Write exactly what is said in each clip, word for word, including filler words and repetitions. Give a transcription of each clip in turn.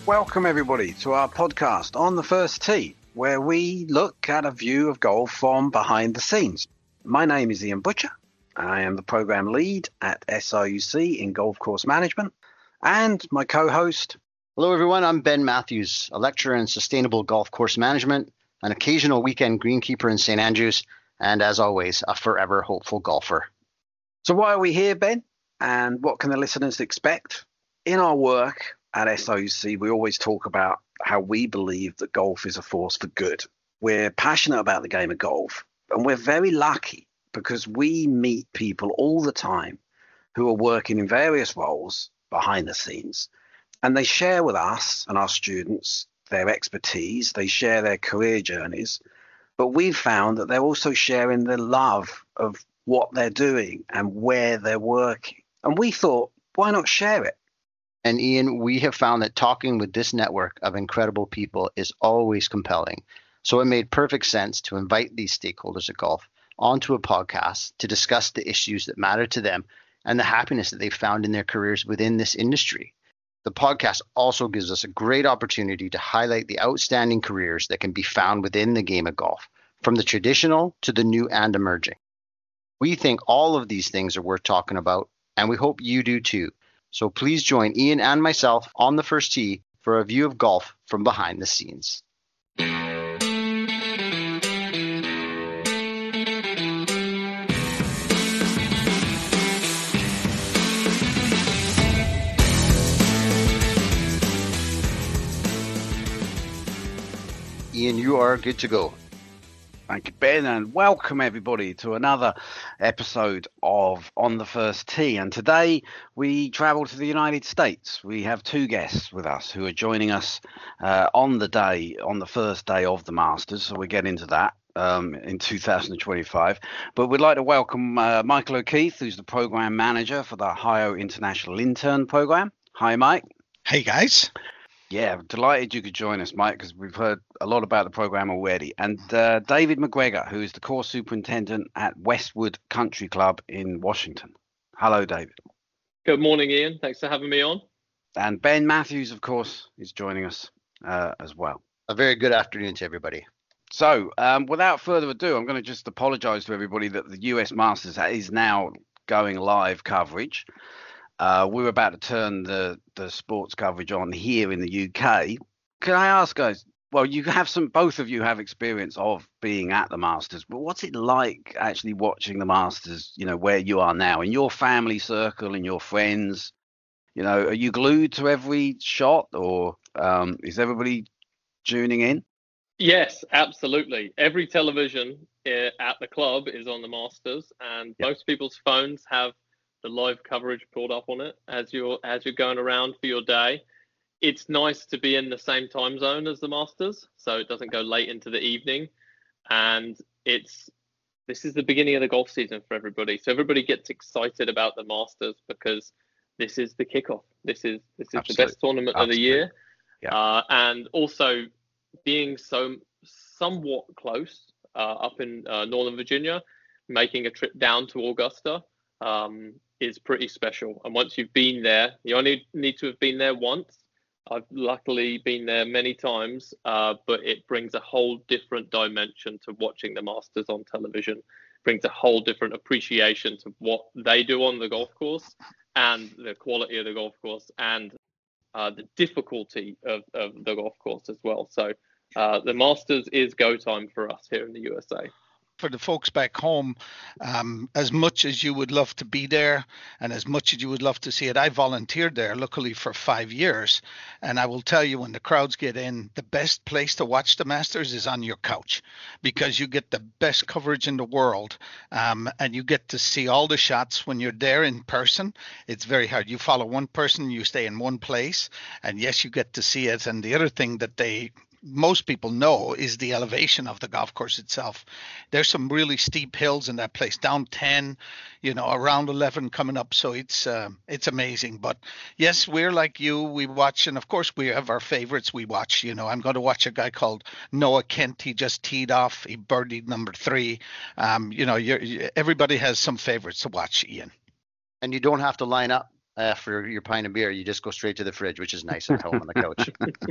Welcome everybody to our podcast On the First Tee, where we look at a view of golf from behind the scenes. My name is Ian Butcher. I am the program lead at S R U C in golf course management, and my co-host. Hello everyone, I'm Ben Matthews, a lecturer in sustainable golf course management, an occasional weekend greenkeeper in Saint Andrews, and as always, a forever hopeful golfer. So why are we here, Ben? And what can the listeners expect? In our work at S R U C, we always talk about how we believe that golf is a force for good. We're passionate about the game of golf, and we're very lucky because we meet people all the time who are working in various roles behind the scenes, and they share with us and our students their expertise, they share their career journeys, but we've found that they're also sharing the love of what they're doing and where they're working. And we thought, why not share it? And Ian, we have found that talking with this network of incredible people is always compelling. So it made perfect sense to invite these stakeholders of golf onto a podcast to discuss the issues that matter to them and the happiness that they've found in their careers within this industry. The podcast also gives us a great opportunity to highlight the outstanding careers that can be found within the game of golf, from the traditional to the new and emerging. We think all of these things are worth talking about, and we hope you do too. So please join Ian and myself on the first tee for a view of golf from behind the scenes. Ian, you are good to go. Thank you, Ben, and welcome everybody to another episode of On the First Tee. And today we travel to the United States. We have two guests with us who are joining us uh, on the day, on the first day of the Masters. So we'll get into that um, in two thousand twenty-five. But we'd like to welcome uh, Michael O'Keefe, who's the program manager for the Ohio International Intern Program. Hi, Mike. Hey, guys. Yeah, delighted you could join us, Mike, because we've heard a lot about the program already. And uh, David McGregor, who is the course superintendent at Westwood Country Club in Washington. Hello, David. Good morning, Ian. Thanks for having me on. And Ben Matthews, of course, is joining us uh, as well. A very good afternoon to everybody. So, um, without further ado, I'm going to just apologise to everybody that the U S Masters is now going live coverage. Uh, we're about to turn the, the sports coverage on here in the U K. Can I ask, guys, well, you have some, both of you have experience of being at the Masters, but what's it like actually watching the Masters, you know, where you are now, in your family circle and your friends? You know, are you glued to every shot, or um, is everybody tuning in? Yes, absolutely. Every television uh, at the club is on the Masters, and yep. Most people's phones have the live coverage brought up on it as you're as you're going around for your day. It's nice to be in the same time zone as the Masters, so it doesn't go late into the evening. And it's this is the beginning of the golf season for everybody. So everybody gets excited about the Masters because this is the kickoff. This is this is Absolutely. the best tournament Absolutely. of the year. Yeah. Uh, and also being so somewhat close uh, up in uh, Northern Virginia, making a trip down to Augusta um, is pretty special. And once you've been there, you only need to have been there once. I've luckily been there many times, uh, but it brings a whole different dimension to watching the Masters on television. It brings a whole different appreciation to what they do on the golf course and the quality of the golf course and uh, the difficulty of, of the golf course as well. So uh, the Masters is go time for us here in the U S A. For the folks back home, um, as much as you would love to be there and as much as you would love to see it, I volunteered there luckily for five years. And I will tell you, when the crowds get in, the best place to watch the Masters is on your couch, because you get the best coverage in the world, um, and you get to see all the shots when you're there in person. It's very hard. You follow one person, you stay in one place, and yes, you get to see it. And the other thing that they most people know is the elevation of the golf course itself. There's some really steep hills in that place, down ten, you know, around eleven coming up. So it's uh, it's amazing. But yes, we're like you. We watch, and of course we have our favorites we watch. You know, I'm going to watch a guy called Noah Kent. He just teed off. He birdied number three. Um, you know, you're, everybody has some favorites to watch, Ian. And you don't have to line up uh, for your pint of beer, you just go straight to the fridge, which is nice at home on the couch.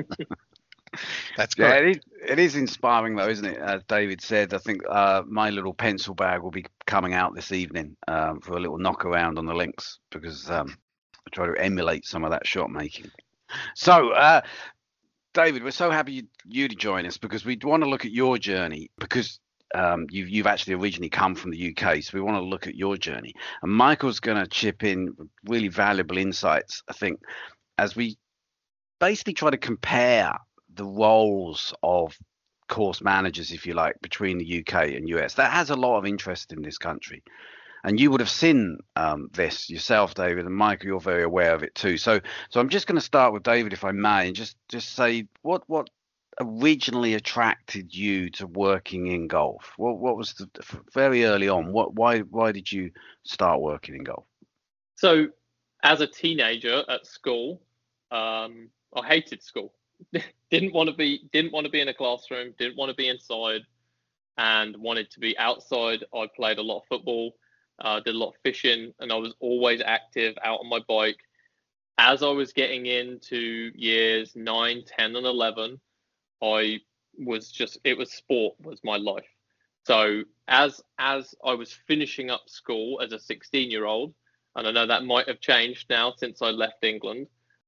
That's Yeah, great. it is, it is inspiring though, isn't it? As David said, I think uh, my little pencil bag will be coming out this evening um, for a little knock around on the links because um, I try to emulate some of that shot making. So, uh, David, we're so happy you, you to join us because we want to look at your journey because um, you've, you've actually originally come from the U K. So we want to look at your journey. And Michael's going to chip in really valuable insights, I think, as we basically try to compare the roles of course managers, if you like, between the U K and U S. That has a lot of interest in this country. And you would have seen um, this yourself, David, and Michael, you're very aware of it too. So so I'm just going to start with David, if I may, and just, just say what what originally attracted you to working in golf? What what was the very early on? What why why did you start working in golf? So as a teenager at school, um, I hated school. didn't want to be didn't want to be in a classroom, didn't want to be inside, and wanted to be outside. I played a lot of football, uh, did a lot of fishing, and I was always active out on my bike. As I was getting into years nine, ten, and eleven, I was just it was sport was my life. So as as I was finishing up school as a sixteen year old, and I know that might have changed now since I left England,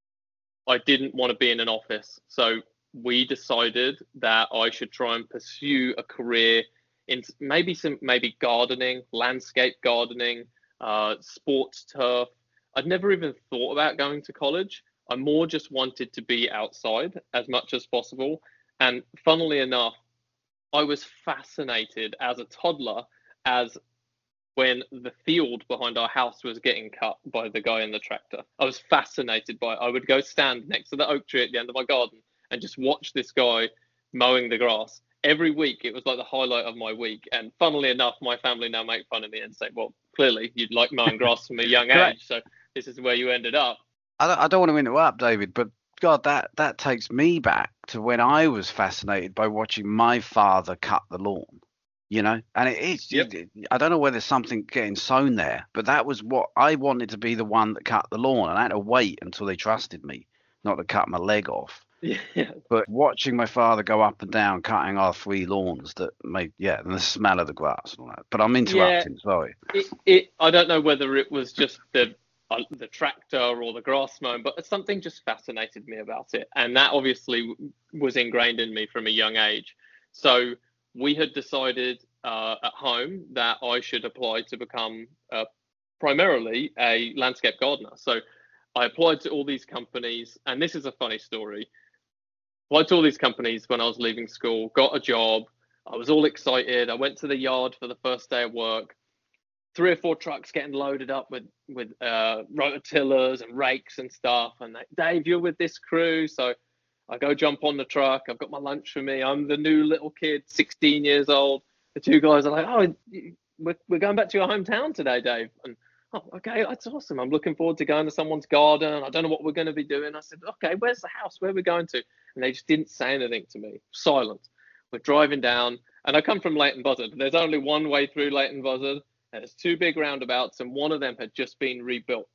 I didn't want to be in an office. So we decided that I should try and pursue a career in maybe some maybe gardening, landscape gardening, uh, sports turf. I'd never even thought about going to college. I more just wanted to be outside as much as possible. And funnily enough, I was fascinated as a toddler as when the field behind our house was getting cut by the guy in the tractor. I was fascinated by it. I would go stand next to the oak tree at the end of my garden and just watch this guy mowing the grass. Every week, it was like the highlight of my week. And funnily enough, my family now make fun of me and say, well, clearly you'd like mowing grass from a young age, so this is where you ended up. I don't, I don't want to interrupt, David, but God, that, that takes me back to when I was fascinated by watching my father cut the lawn. You know, and it is, Yep. it, I don't know whether something getting sown there, but that was what I wanted to be, the one that cut the lawn. And I had to wait until they trusted me not to cut my leg off. Yeah. But watching my father go up and down cutting our three lawns that made, yeah, and the smell of the grass and all that. But I'm interrupting, Yeah, sorry. it, it, I don't know whether it was just the uh, the tractor or the grass mowing, but something just fascinated me about it. And that obviously was ingrained in me from a young age. So we had decided uh, at home that I should apply to become uh, primarily a landscape gardener. So I applied to all these companies, and this is a funny story. Applied to all these companies when I was leaving school, got a job. I was all excited. I went to the yard for the first day of work. Three or four trucks getting loaded up with with uh, rototillers and rakes and stuff. And they, Dave, you're with this crew, so I go jump on the truck. I've got my lunch for me. I'm the new little kid, sixteen years old. The two guys are like, "Oh, we're we're going back to your hometown today, Dave." And oh, okay, that's awesome. I'm looking forward to going to someone's garden. I don't know what we're going to be doing. I said, "Okay, where's the house? Where are we going to?" And they just didn't say anything to me. Silent. We're driving down, and I come from Leighton Buzzard. There's only one way through Leighton Buzzard. There's two big roundabouts, and one of them had just been rebuilt.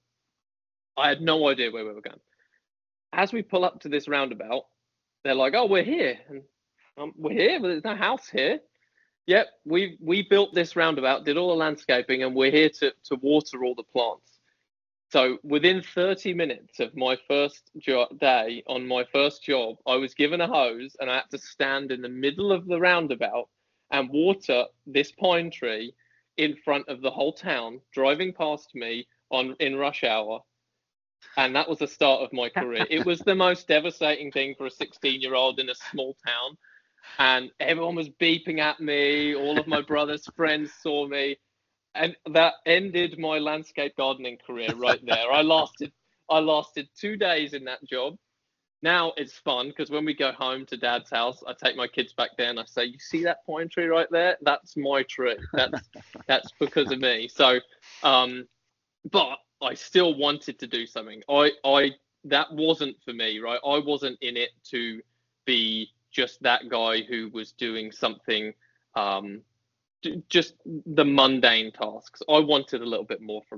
I had no idea where we were going. As we pull up to this roundabout, they're like, "Oh, we're here." And um, we're here, but there's no house here. Yep, we we built this roundabout, did all the landscaping, and we're here to to water all the plants. So within thirty minutes of my first jo- day on my first job, I was given a hose and I had to stand in the middle of the roundabout and water this pine tree in front of the whole town, driving past me on in rush hour. And that was the start of my career. It was the most devastating thing for a sixteen year old in a small town. And everyone was beeping at me. All of my brother's friends saw me. And that ended my landscape gardening career right there. I lasted I lasted two days in that job. Now it's fun because when we go home to Dad's house, I take my kids back there and I say, "You see that pine tree right there? That's my tree. That's that's because of me." So, um, but I still wanted to do something. I I that wasn't for me, right? I wasn't in it to be just that guy who was doing something, um, just the mundane tasks. I wanted a little bit more from it.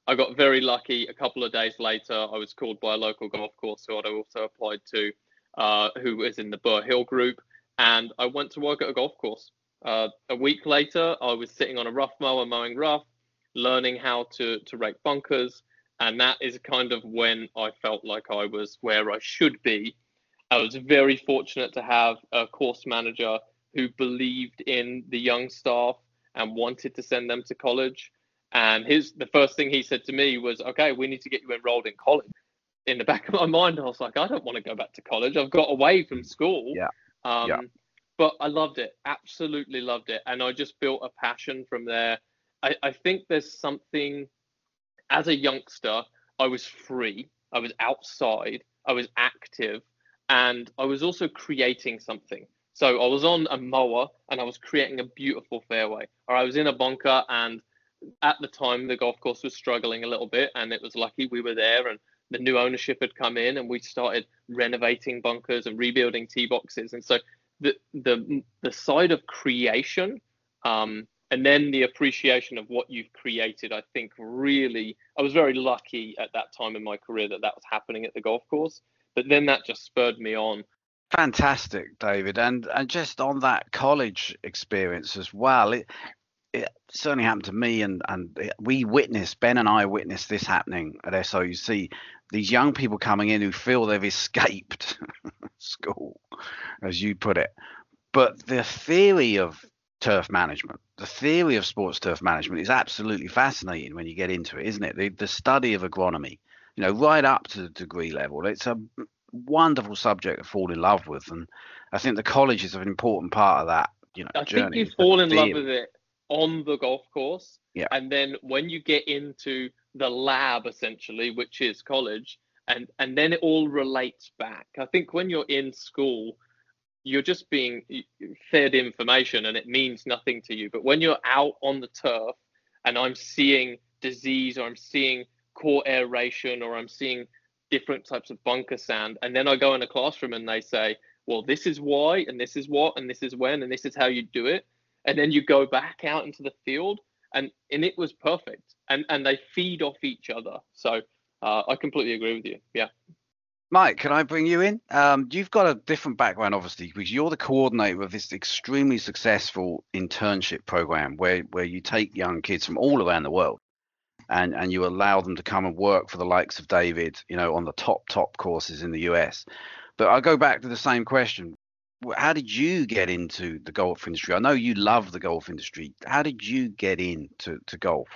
I got very lucky. A couple of days later, I was called by a local golf course who I'd also applied to, uh, who was in the Burr Hill group, and I went to work at a golf course. Uh, a week later, I was sitting on a rough mower mowing rough, learning how to to rake bunkers, and that is kind of when I felt like I was where I should be. I was very fortunate to have a course manager who believed in the young staff and wanted to send them to college. And his the first thing he said to me was, okay, we need to get you enrolled in college. In the back of my mind, I was like, I don't want to go back to college. I've got away from school. Yeah. Um, yeah. But I loved it, absolutely loved it. And I just built a passion from there. I, I think there's something, as a youngster, I was free. I was outside. I was active. And I was also creating something. So I was on a mower and I was creating a beautiful fairway. Or I was in a bunker, and at the time, the golf course was struggling a little bit, and it was lucky we were there, and the new ownership had come in, and we started renovating bunkers and rebuilding tee boxes. And so the the the side of creation, um, and then the appreciation of what you've created, I think really, I was very lucky at that time in my career that that was happening at the golf course. But then that just spurred me on. Fantastic, David. And and just on that college experience as well, it, it certainly happened to me, and and we witnessed, Ben and I witnessed this happening at S O U C. These young people coming in who feel they've escaped school, as you put it. But the theory of turf management, the theory of sports turf management is absolutely fascinating when you get into it, isn't it? The, the study of agronomy, you know, right up to the degree level. It's a wonderful subject to fall in love with. And I think the college is an important part of that, you know, I journey. think you fall in love with it on the golf course. Yeah. And then when you get into the lab, essentially, which is college, and, and then it all relates back. I think when you're in school, you're just being fed information and it means nothing to you. But when you're out on the turf and I'm seeing disease, or I'm seeing core aeration, or I'm seeing different types of bunker sand, and then I go in a classroom and they say, well, this is why, and this is what, and this is when, and this is how you do it. And then you go back out into the field, and, and it was perfect. And, and they feed off each other. So uh, I completely agree with you. Yeah. Mike, can I bring you in? Um, you've got a different background, obviously, because you're the coordinator of this extremely successful internship program where, where you take young kids from all around the world and, and you allow them to come and work for the likes of David, you know, on the top, top courses in the U S. But I'll go back to the same question. How did you get into the golf industry? I know you love the golf industry. How did you get into to golf?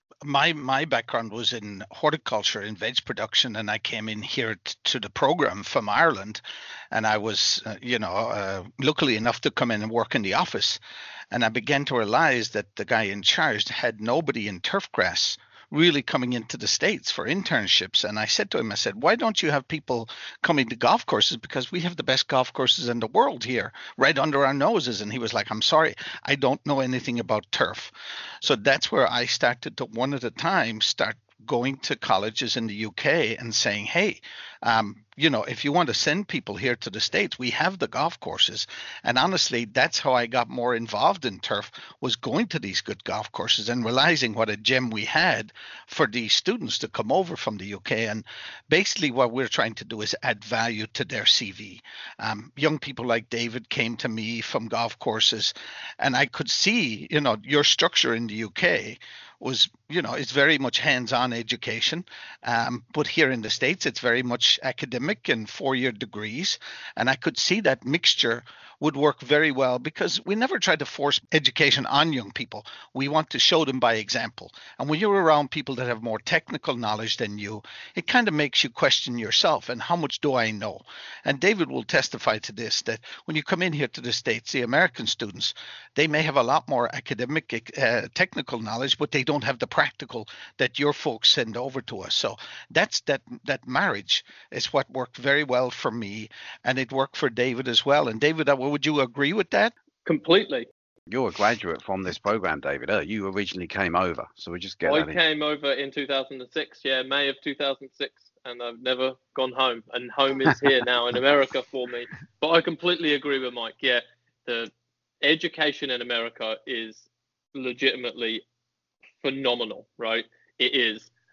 My my background was in horticulture and veg production, and I came in here t- to the program from Ireland, and I was, uh, you know, uh, luckily enough to come in and work in the office, and I began to realize that the guy in charge had nobody in turfgrass really coming into the States for internships. And I said to him, I said, why don't you have people coming to golf courses? Because we have the best golf courses in the world here, right under our noses. And he was like, I'm sorry, I don't know anything about turf. So that's where I started to, one at a time, start going to colleges in the U K and saying, hey, um, you know, if you want to send people here to the States, we have the golf courses. And honestly, that's how I got more involved in turf, was going to these good golf courses and realizing what a gem we had for these students to come over from the U K. And basically what we're trying to do is add value to their C V. Um, young people like David came to me from golf courses, and I could see, you know, your structure in the U K was, you know, it's very much hands-on education. Um, but here in the States, it's very much academic and four-year degrees. And I could see that mixture would work very well, because we never try to force education on young people. We want to show them by example. And when you're around people that have more technical knowledge than you, it kind of makes you question yourself, and how much do I know? And David will testify to this, that when you come in here to the States, the American students, they may have a lot more academic, uh, technical knowledge, but they don't have the practical that your folks send over to us. So that's that that marriage is what worked very well for me, and it worked for David as well. And David, would you agree with that? Completely. You're a graduate from this program, David. Uh, you originally came over, so we just get I that in. came over in two thousand six, yeah, May of two thousand six, and I've never gone home. And home is here now in America for me. But I completely agree with Mike. Yeah, the education in America is legitimately phenomenal, right? It is.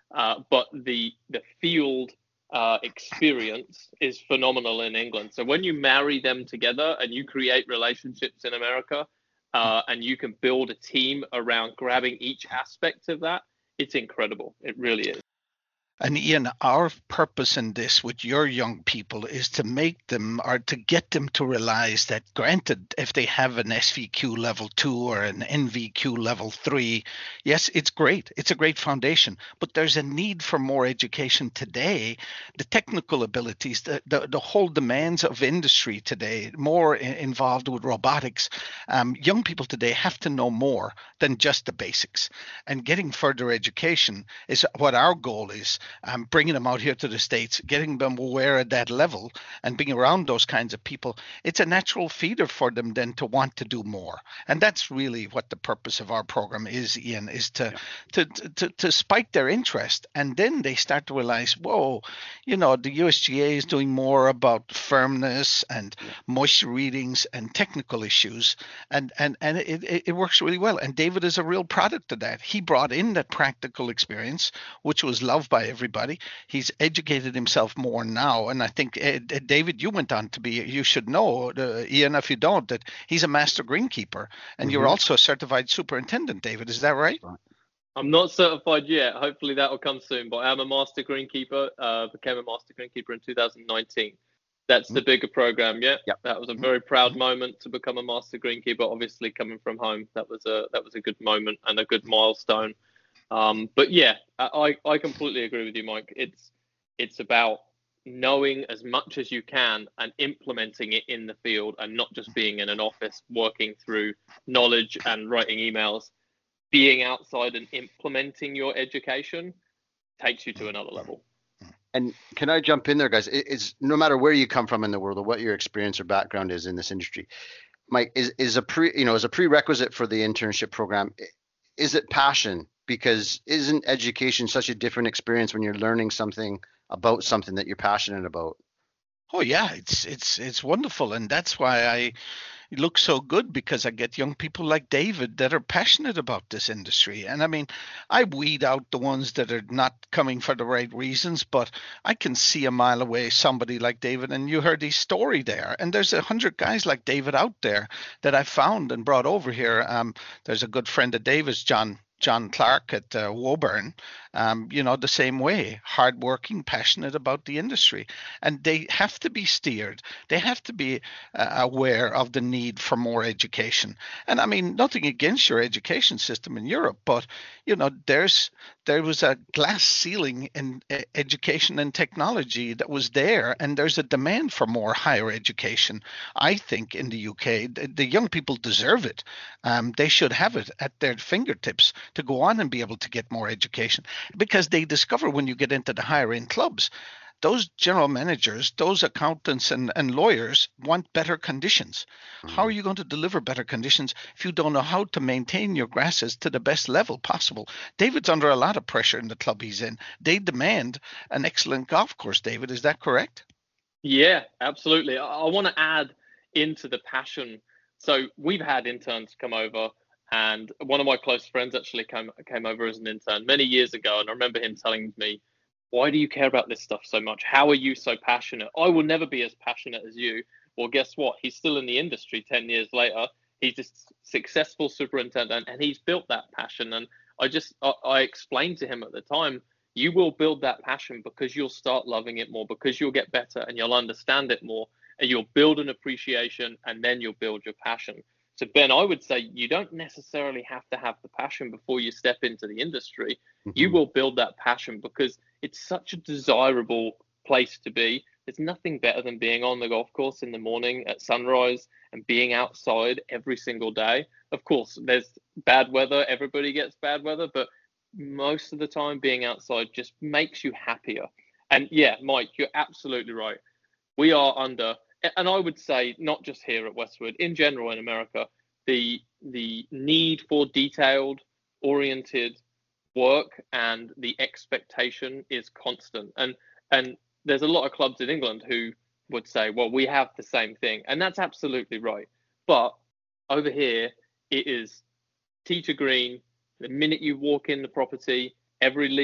Uh, but the the field uh, experience is phenomenal in England. So when you marry them together and you create relationships in America, uh, and you can build a team around grabbing each aspect of that, it's incredible. It really is. And Ian, our purpose in this with your young people is to make them, or to get them to realize that, granted, if they have an S V Q level two or an N V Q level three, yes, it's great. It's a great foundation, but there's a need for more education today. The technical abilities, the, the, the whole demands of industry today, more in, involved with robotics. Um, young people today have to know more than just the basics, and getting further education is what our goal is. Um, bringing them out here to the States, getting them aware at that level and being around those kinds of people, it's a natural feeder for them then to want to do more. And that's really what the purpose of our program is, Ian, is to, yeah. to, to, to spike their interest. And then they start to realize, whoa, you know, the U S G A is doing more about firmness and yeah. moisture readings and technical issues. And, and, and it, it works really well. And David is a real product of that. He brought in that practical experience, which was loved by everybody. Everybody. He's educated himself more now. And I think, uh, David, you went on to be, you should know, uh, Ian, if you don't, that he's a master greenkeeper. And mm-hmm. you're also a certified superintendent, David. Is that right? I'm not certified yet. Hopefully that will come soon. But I'm a master greenkeeper, uh, became a master greenkeeper in two thousand nineteen. That's mm-hmm. the bigger program, yeah? Yep. That was a very proud mm-hmm. moment to become a master greenkeeper. Obviously, coming from home, that was a that was a good moment and a good milestone. Um, but yeah, I, I completely agree with you, Mike. It's it's about knowing as much as you can and implementing it in the field, and not just being in an office working through knowledge and writing emails. Being outside and implementing your education takes you to another level. And can I jump in there, guys? It, it's no matter where you come from in the world or what your experience or background is in this industry, Mike, is is a pre you know as a prerequisite for the internship program, is it passion? Because isn't education such a different experience when you're learning something about something that you're passionate about? Oh yeah, it's it's it's wonderful, and that's why I look so good, because I get young people like David that are passionate about this industry. And I mean, I weed out the ones that are not coming for the right reasons, but I can see a mile away somebody like David, and you heard his story there. And there's a hundred guys like David out there that I found and brought over here. Um, there's a good friend of David's, John. John Clark at uh, Woburn, um, you know, the same way, hardworking, passionate about the industry. And they have to be steered. They have to be uh, aware of the need for more education. And I mean, nothing against your education system in Europe, but, you know, there's there was a glass ceiling in uh, education and technology that was there. And there's a demand for more higher education, I think, in the U K. The, the young people deserve it. Um, they should have it at their fingertips to go on and be able to get more education, because they discover when you get into the higher end clubs, those general managers, those accountants and, and lawyers want better conditions. Mm-hmm. How are you going to deliver better conditions if you don't know how to maintain your grasses to the best level possible? David's under a lot of pressure in the club he's in. They demand an excellent golf course, David. Is that correct? Yeah, absolutely. I, I want to add into the passion. So we've had interns come over. And one of my close friends actually came came over as an intern many years ago. And I remember him telling me, why do you care about this stuff so much? How are you so passionate? I will never be as passionate as you. Well, guess what? He's still in the industry ten years later. He's a successful superintendent, and he's built that passion. And I just, I, I explained to him at the time, you will build that passion because you'll start loving it more, because you'll get better and you'll understand it more, and you'll build an appreciation, and then you'll build your passion. So Ben, I would say you don't necessarily have to have the passion before you step into the industry. Mm-hmm. You will build that passion because it's such a desirable place to be. There's nothing better than being on the golf course in the morning at sunrise and being outside every single day. Of course, there's bad weather. Everybody gets bad weather, but most of the time being outside just makes you happier. And yeah, Mike, you're absolutely right. We are under... And I would say not just here at Westwood, in general in America, the the need for detailed, oriented work and the expectation is constant. And and there's a lot of clubs in England who would say, well, we have the same thing. And that's absolutely right. But over here, it is tee to green. The minute you walk in the property, every leaf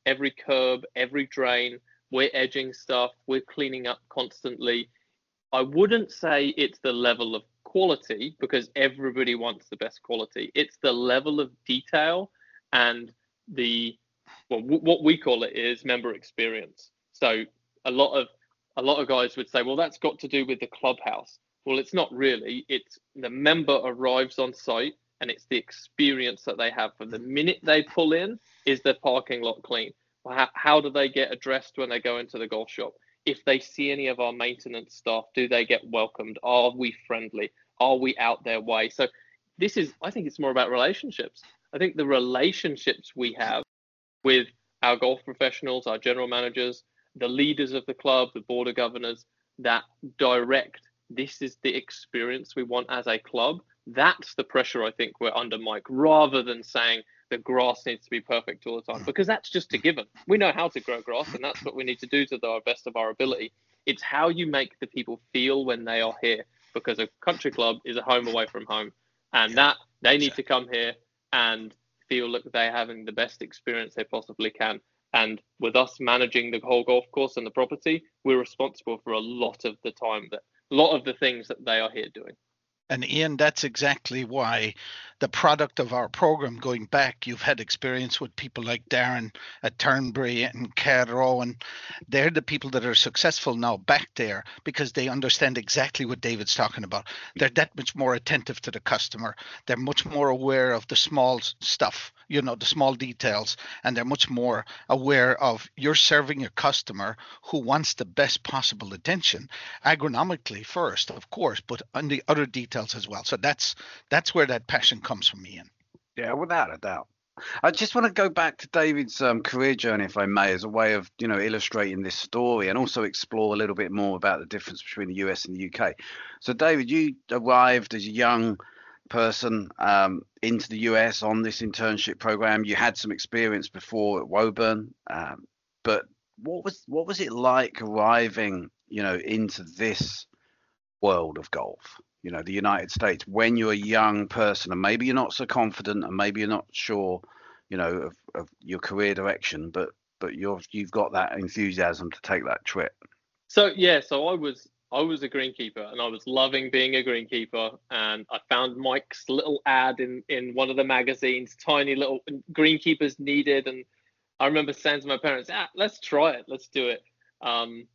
every curb, every drain. We're edging stuff. We're cleaning up constantly. I wouldn't say it's the level of quality, because everybody wants the best quality. It's the level of detail and the, well, w- what we call it is member experience. So a lot of a lot of guys would say, well, that's got to do with the clubhouse. Well, it's not really. It's the member arrives on site, and it's the experience that they have from the minute they pull in. Is their parking lot clean? How, how do they get addressed when they go into the golf shop? If they see any of our maintenance staff, do they get welcomed? Are we friendly? Are we out their way? So this is, I think it's more about relationships. I think the relationships we have with our golf professionals, our general managers, the leaders of the club, the board of governors, that direct, this is the experience we want as a club. That's the pressure I think we're under, Mike, rather than saying the grass needs to be perfect all the time, because that's just a given. We know how to grow grass, and that's what we need to do to the best of our ability. It's how you make the people feel when they are here, because a country club is a home away from home, and that they need to come here and feel like they're having the best experience they possibly can. And with us managing the whole golf course and the property, we're responsible for a lot of the time, that a lot of the things that they are here doing. And Ian, that's exactly why the product of our program, going back, you've had experience with people like Darren at Turnberry and Carrow, and they're the people that are successful now back there because they understand exactly what David's talking about. They're that much more attentive to the customer. They're much more aware of the small stuff, you know, the small details, and they're much more aware of you're serving a customer who wants the best possible attention, agronomically first, of course, but on the other details as well. So that's that's where that passion comes from, Ian. Yeah, without a doubt. I just want to go back to David's um, career journey, if I may, as a way of, you know, illustrating this story, and also explore a little bit more about the difference between the U S and the U K. So, David, you arrived as a young person um, into the U S on this internship program. You had some experience before at Woburn, um, but what was what was it like arriving, you know, into this world of golf? You know, the United States, when you're a young person and maybe you're not so confident and maybe you're not sure, you know, of, of your career direction, but but you're you've got that enthusiasm to take that trip. So yeah, so I was I was a greenkeeper, and I was loving being a greenkeeper, and I found Mike's little ad in in one of the magazines, tiny little greenkeepers needed, and I remember saying to my parents, ah, let's try it, let's do it. Um,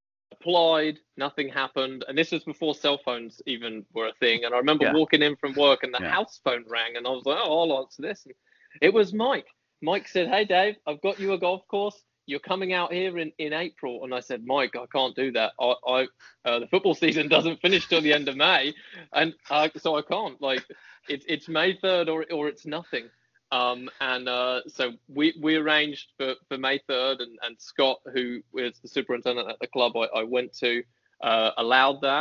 applied, nothing happened, and this was before cell phones even were a thing. And I remember yeah. walking in from work, and the yeah. house phone rang, and I was like, oh, I'll answer this. And it was Mike. Mike said, hey Dave, I've got you a golf course, you're coming out here in in April. And I said, Mike, I can't do that. I, I uh, the football season doesn't finish till the end of May, and uh, so I can't. Like, it's it's May third or or it's nothing. Um, and uh, so we, we arranged for, for May third, and, and Scott, who was the superintendent at the club I, I went to, uh, allowed that.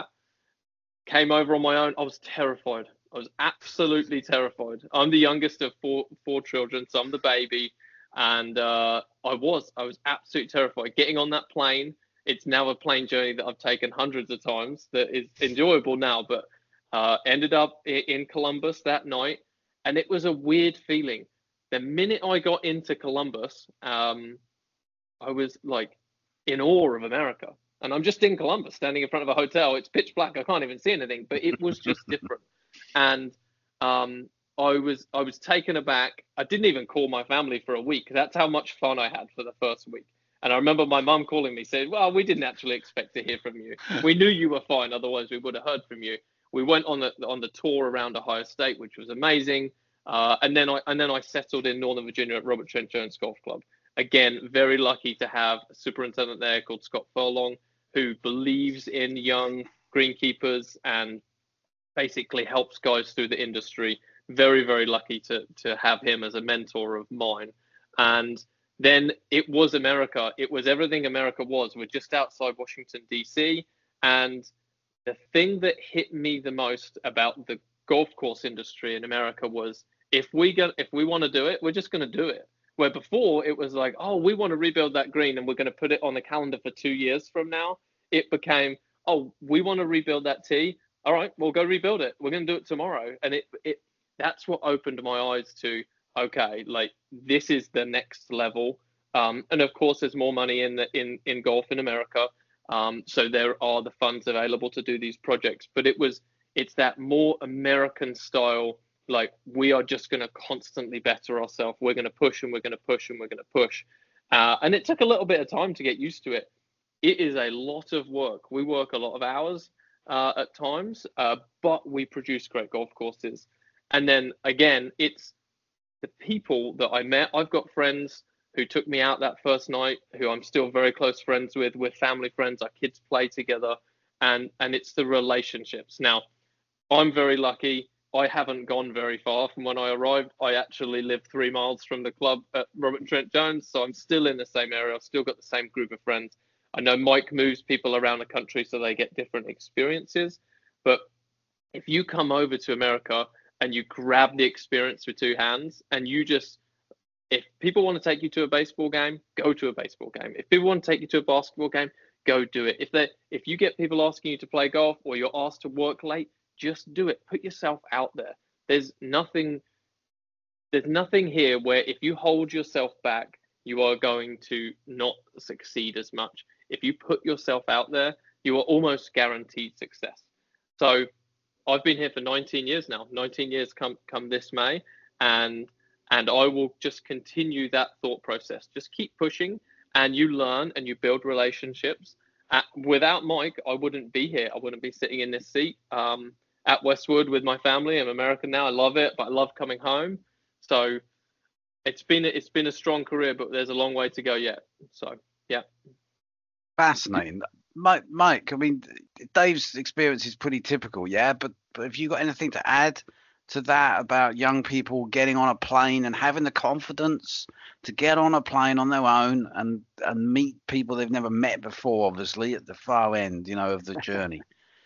Came over on my own. I was terrified. I was absolutely terrified. I'm the youngest of four four children, so I'm the baby. And uh, I was, I was absolutely terrified. Getting on that plane, it's now a plane journey that I've taken hundreds of times that is enjoyable now, but uh, ended up in Columbus that night. And it was a weird feeling. The minute I got into Columbus, um, I was like in awe of America. And I'm just in Columbus, standing in front of a hotel. It's pitch black. I can't even see anything, but it was just different. And um, I was I was taken aback. I didn't even call my family for a week. That's how much fun I had for the first week. And I remember my mum calling me, saying, well, we didn't actually expect to hear from you. We knew you were fine. Otherwise, we would have heard from you. We went on the on the tour around Ohio State, which was amazing. Uh, and then I and then I settled in Northern Virginia at Robert Trent Jones Golf Club. Again, very lucky to have a superintendent there called Scott Furlong, who believes in young greenkeepers and basically helps guys through the industry. Very, very lucky to to have him as a mentor of mine. And then it was America. It was everything America was. We're just outside Washington, D C. And the thing that hit me the most about the golf course industry in America was, if we get, if we want to do it, we're just going to do it. Where before it was like, oh, we want to rebuild that green and we're going to put it on the calendar for two years from now. It became, oh, we want to rebuild that tee. All right, we'll go rebuild it. We're going to do it tomorrow. And it, it, that's what opened my eyes to, okay, like this is the next level. Um, and of course, there's more money in the, in in golf in America, um, so there are the funds available to do these projects. But it was it's that more American style, like we are just going to constantly better ourselves. We're going to push and we're going to push and we're going to push. Uh, and it took a little bit of time to get used to it. It is a lot of work. We work a lot of hours uh, at times, uh, but we produce great golf courses. And then again, it's the people that I met. I've got friends who took me out that first night, who I'm still very close friends with. We're family friends. Our kids play together, and and it's the relationships. Now, I'm very lucky. I haven't gone very far from when I arrived. I actually live three miles from the club at Robert Trent Jones, so I'm still in the same area. I've still got the same group of friends. I know Mike moves people around the country so they get different experiences. But if you come over to America and you grab the experience with two hands, and you just, if people want to take you to a baseball game, go to a baseball game. If people want to take you to a basketball game, go do it. If they, if you get people asking you to play golf or you're asked to work late, just do it. Put yourself out there. There's nothing, there's nothing here where if you hold yourself back, you are going to not succeed as much. If you put yourself out there, you are almost guaranteed success. So I've been here for nineteen years now. nineteen years come come this May, and and I will just continue that thought process. Just keep pushing, and you learn and you build relationships. Uh, without Mike, I wouldn't be here. I wouldn't be sitting in this seat um, at Westwood with my family. I'm American now. I love it, but I love coming home. So it's been it's been a strong career, but there's a long way to go yet. So yeah. Fascinating. Mike, Mike, I mean, Dave's experience is pretty typical, yeah, but, but have you got anything to add to that about young people getting on a plane and having the confidence to get on a plane on their own and, and meet people they've never met before, obviously, at the far end, you know, of the journey?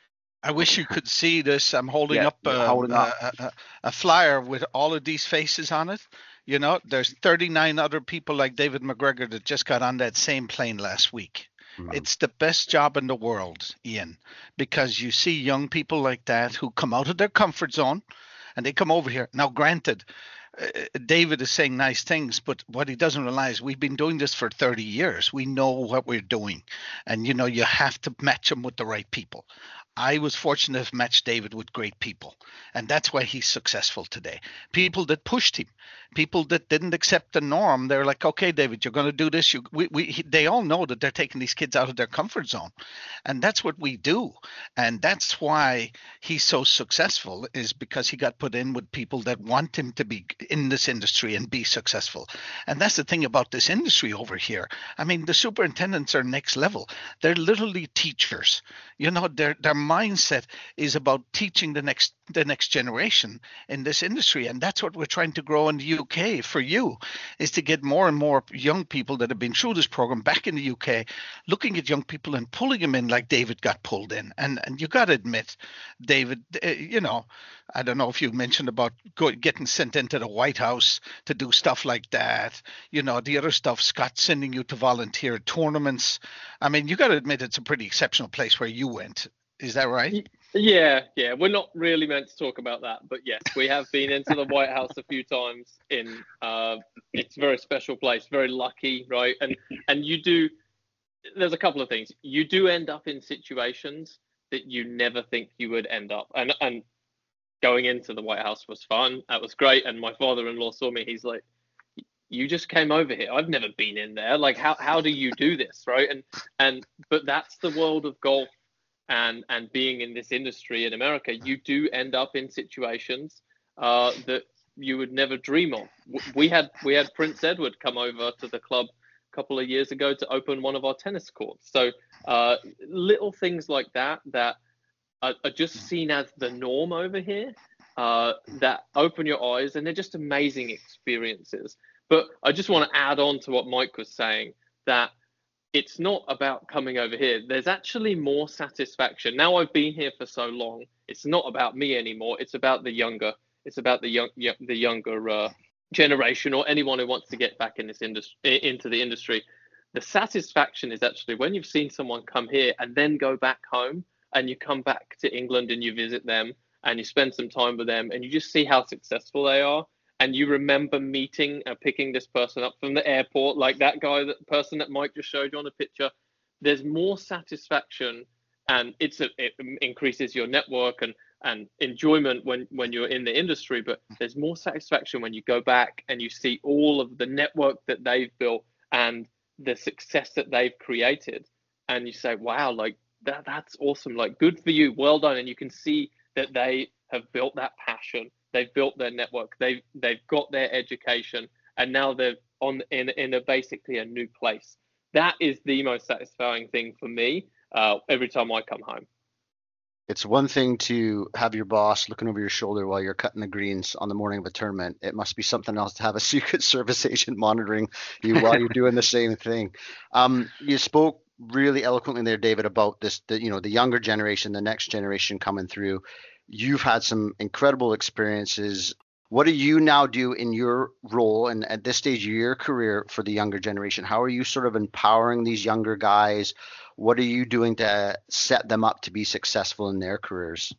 I wish you could see this. I'm holding Yeah, up, uh, holding up. A, a, a flyer with all of these faces on it. You know, there's thirty-nine other people like David McGregor that just got on that same plane last week. Mm-hmm. It's the best job in the world, Ian, because you see young people like that who come out of their comfort zone and they come over here. Now, granted, uh, David is saying nice things, but what he doesn't realize, we've been doing this for thirty years. We know what we're doing. And, you know, you have to match them with the right people. I was fortunate to match David with great people, and that's why he's successful today. People that pushed him, people that didn't accept the norm. They're like, okay, David, you're going to do this. You, we, we, he, they all know that they're taking these kids out of their comfort zone, and that's what we do. And that's why he's so successful, is because he got put in with people that want him to be in this industry and be successful. And that's the thing about this industry over here. I mean, the superintendents are next level. They're literally teachers. You know, they're, they're mindset is about teaching the next the next generation in this industry, and that's what we're trying to grow in the U K for you, is to get more and more young people that have been through this program back in the U K, looking at young people and pulling them in like David got pulled in. And and you got to admit, David, uh, you know, I don't know if you mentioned about go, getting sent into the White House to do stuff like that. You know, the other stuff, Scott sending you to volunteer at tournaments. I mean, you got to admit it's a pretty exceptional place where you went. Is that right? Yeah, yeah. We're not really meant to talk about that, but yes, we have been into the White House a few times. In uh, it's a very special place, very lucky, right? And and you do. There's a couple of things. You do end up in situations that you never think you would end up. And and going into the White House was fun. That was great. And my father-in-law saw me. He's like, "You just came over here. I've never been in there. Like, how how do you do this, right?" And and but that's the world of golf. And and being in this industry in America, you do end up in situations uh, that you would never dream of. We had we had Prince Edward come over to the club a couple of years ago to open one of our tennis courts. So uh, little things like that that are, are just seen as the norm over here, uh, that open your eyes, and they're just amazing experiences. But I just want to add on to what Mike was saying, that it's not about coming over here. There's actually more satisfaction. Now I've been here for so long, it's not about me anymore. It's about the younger, it's about the young, the younger uh, generation, or anyone who wants to get back in this industry, into the industry. The satisfaction is actually when you've seen someone come here and then go back home, and you come back to England and you visit them and you spend some time with them and you just see how successful they are. and you remember meeting and picking this person up from the airport, like that guy, that person that Mike just showed you on the picture, there's more satisfaction, and it's a, it increases your network and and enjoyment when when you're in the industry. But there's more satisfaction when you go back and you see all of the network that they've built and the success that they've created, and you say, wow, like that that's awesome, like good for you, well done. And you can see that they have built that passion, they've built their network, they've they've got their education, and now they're on in in a basically a new place. That is the most satisfying thing for me uh, every time I come home. It's one thing to have your boss looking over your shoulder while you're cutting the greens on the morning of a tournament. It must be something else to have a Secret Service agent monitoring you while you're doing the same thing. Um, you spoke really eloquently there, David, about this, the, you know, the younger generation, the next generation coming through. You've had some incredible experiences. What do you now do in your role and at this stage of your career for the younger generation? How are you sort of empowering these younger guys? What are you doing to set them up to be successful in their careers?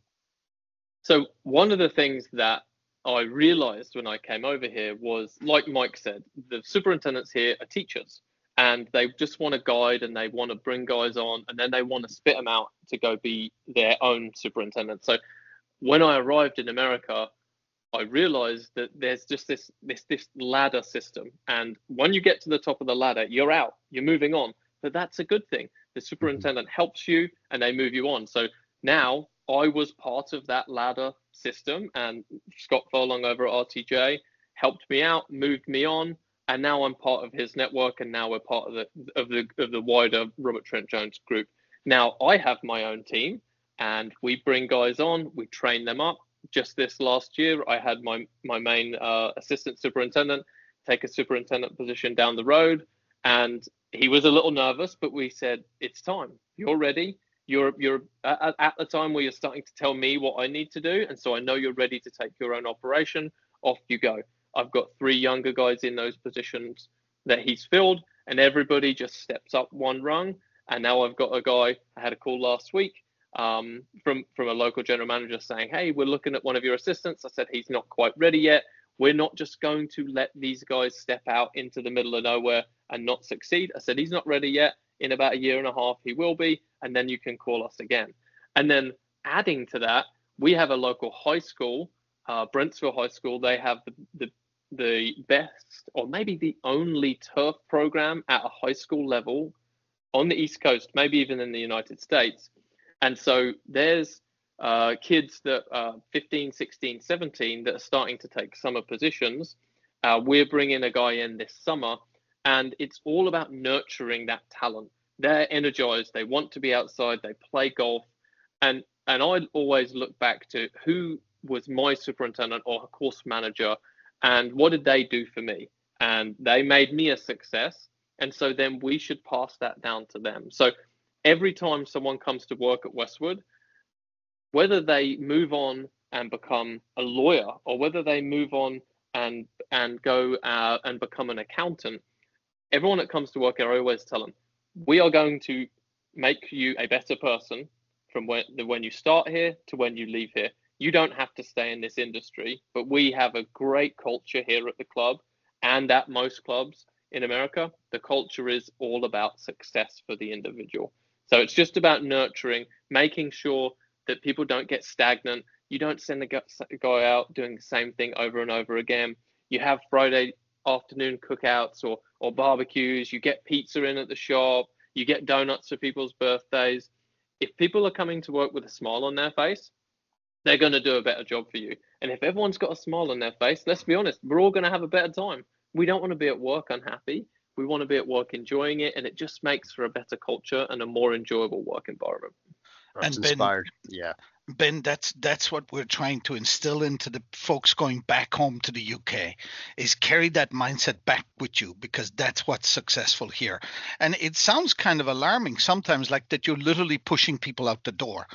So one of the things that I realized when I came over here was, like Mike said, the superintendents here are teachers, and they just want to guide and they want to bring guys on, and then they want to spit them out to go be their own superintendent. So when I arrived in America, I realized that there's just this this this ladder system, and when you get to the top of the ladder, you're out, you're moving on. But that's a good thing. The superintendent helps you and they move you on. So now I was part of that ladder system, and Scott Furlong over at R T J helped me out, moved me on, and now I'm part of his network, and now we're part of the of the of the wider Robert Trent Jones group. Now I have my own team, and we bring guys on, we train them up. Just this last year, I had my my main uh, assistant superintendent take a superintendent position down the road, and he was a little nervous, but we said, it's time. You're ready. You're you're at, at the time where you're starting to tell me what I need to do, and so I know you're ready to take your own operation. Off you go. I've got three younger guys in those positions that he's filled, and everybody just steps up one rung. And now I've got a guy. I had a call last week um, from from a local general manager saying, hey, we're looking at one of your assistants. I said, he's not quite ready yet. We're not just going to let these guys step out into the middle of nowhere and not succeed. I said, he's not ready yet. In about a year and a half, he will be, and then you can call us again. And then adding to that, we have a local high school, uh, Brentsville High School. They have the, the the best, or maybe the only turf program at a high school level on the East Coast, maybe even in the United States. And so there's uh, kids that are fifteen, sixteen, seventeen that are starting to take summer positions. Uh, we're bringing a guy in this summer, and it's all about nurturing that talent. They're energized. They want to be outside. They play golf. And and I always look back to who was my superintendent or course manager, and what did they do for me? And they made me a success. And so then we should pass that down to them. So every time someone comes to work at Westwood, whether they move on and become a lawyer, or whether they move on and and go uh, and become an accountant, everyone that comes to work here, I always tell them, we are going to make you a better person from when, when you start here to when you leave here. You don't have to stay in this industry, but we have a great culture here at the club, and at most clubs in America, the culture is all about success for the individual. So it's just about nurturing, making sure that people don't get stagnant. You don't send a guy out doing the same thing over and over again. You have Friday afternoon cookouts or or barbecues. You get pizza in at the shop. You get donuts for people's birthdays. If people are coming to work with a smile on their face, they're going to do a better job for you. And if everyone's got a smile on their face, let's be honest, we're all going to have a better time. We don't want to be at work unhappy. We want to be at work enjoying it, and it just makes for a better culture and a more enjoyable work environment. That's and inspired. Ben, yeah. Ben, that's that's what we're trying to instill into the folks going back home to the U K, is carry that mindset back with you, because that's what's successful here. And it sounds kind of alarming sometimes, like that you're literally pushing people out the door.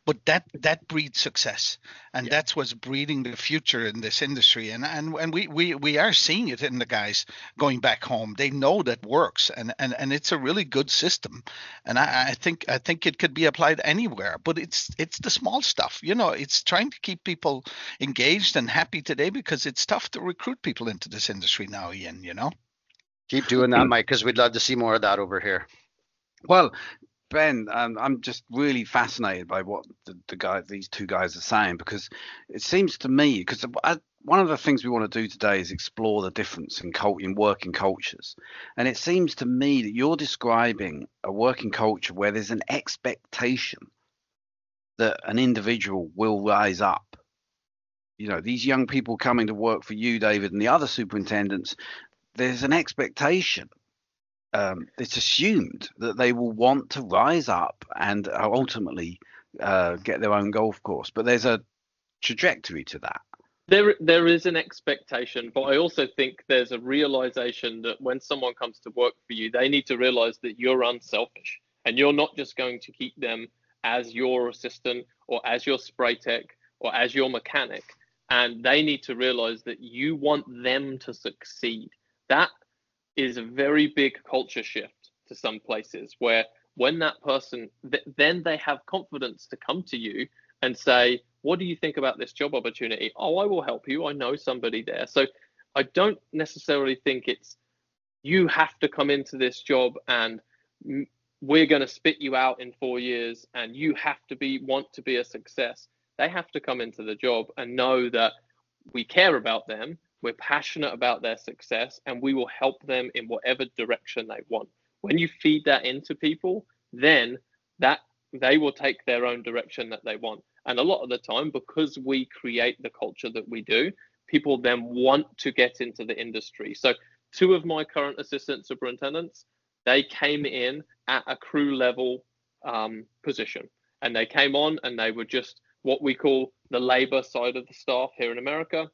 but that that breeds success, and Yeah. that's what's breeding the future in this industry. And and and we we we are seeing it in the guys going back home. They know that works, and and and it's a really good system. And I, I think I think it could be applied anywhere. But it's it's the small stuff, you know. It's trying to keep people engaged and happy today, because it's tough to recruit people into this industry now, Ian. You know. Keep doing that, Mike, because we'd love to see more of that over here. Well, Ben, um, I'm just really fascinated by what the, the guy, these two guys are saying, because it seems to me, because one of the things we want to do today is explore the difference in cult in working cultures, and it seems to me that you're describing a working culture where there's an expectation that an individual will rise up. You know, these young people coming to work for you, David, and the other superintendents, there's an expectation. Um, it's assumed that they will want to rise up and ultimately uh, get their own golf course. But there's a trajectory to that. There, there is an expectation, but I also think there's a realization that when someone comes to work for you, they need to realize that you're unselfish and you're not just going to keep them as your assistant or as your spray tech or as your mechanic. And they need to realize that you want them to succeed. That is a very big culture shift to some places, where when that person, th- then they have confidence to come to you and say, what do you think about this job opportunity? Oh, I will help you. I know somebody there. So I don't necessarily think it's, you have to come into this job and we're going to spit you out in four years and you have to be, want to be a success. They have to come into the job and know that we care about them. We're passionate about their success, and we will help them in whatever direction they want. When you feed that into people, then that they will take their own direction that they want. And a lot of the time, because we create the culture that we do, people then want to get into the industry. So two of my current assistant superintendents, they came in at a crew level um, position, and they came on and they were just what we call the labor side of the staff here in America.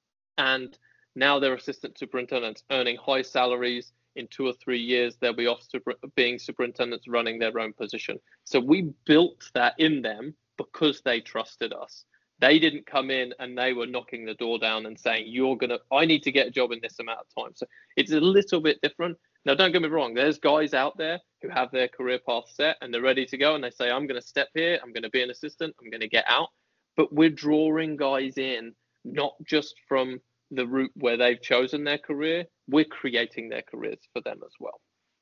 And now they're assistant superintendents earning high salaries. In two or three years, they'll be off super, being superintendents running their own position. So we built that in them because they trusted us. They didn't come in and they were knocking the door down and saying, you're going to, I need to get a job in this amount of time. So it's a little bit different. Now, don't get me wrong. There's guys out there who have their career path set and they're ready to go. And they say, I'm going to step here. I'm going to be an assistant. I'm going to get out. But we're drawing guys in, not just from the route where they've chosen their career. We're creating their careers for them as well.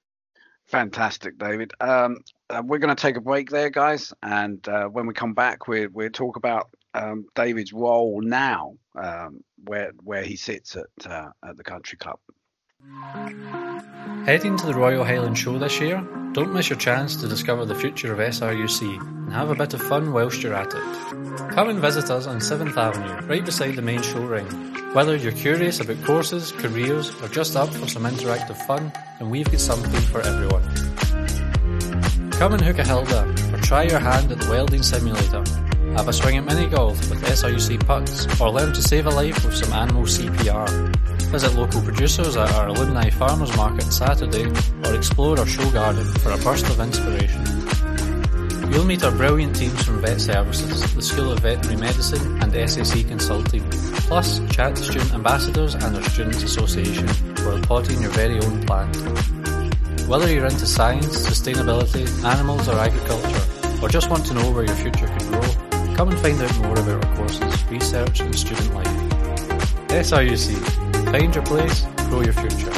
Fantastic, David. Um, uh, we're going to take a break there, guys. And uh, when we come back, we'll, we'll talk about um, David's role now, um, where where he sits at, uh, at the country club. Heading to the Royal Highland Show this year? Don't miss your chance to discover the future of S R U C and have a bit of fun whilst you're at it. Come and visit us on seventh Avenue, right beside the main show ring. Whether you're curious about courses, careers, or just up for some interactive fun, then we've got something for everyone. Come and hook a Hilda, or try your hand at the welding simulator. Have a swing at mini golf with S R U C putts, or learn to save a life with some animal C P R. Visit local producers at our Alumni Farmers Market Saturday, or explore our show garden for a burst of inspiration. You'll meet our brilliant teams from Vet Services, the School of Veterinary Medicine and S A C Consulting, plus chat to student ambassadors and our Students Association while potting your very own plant. Whether you're into science, sustainability, animals or agriculture, or just want to know where your future could grow, come and find out more about our courses, research and student life. S R U C. Find your place, grow your future.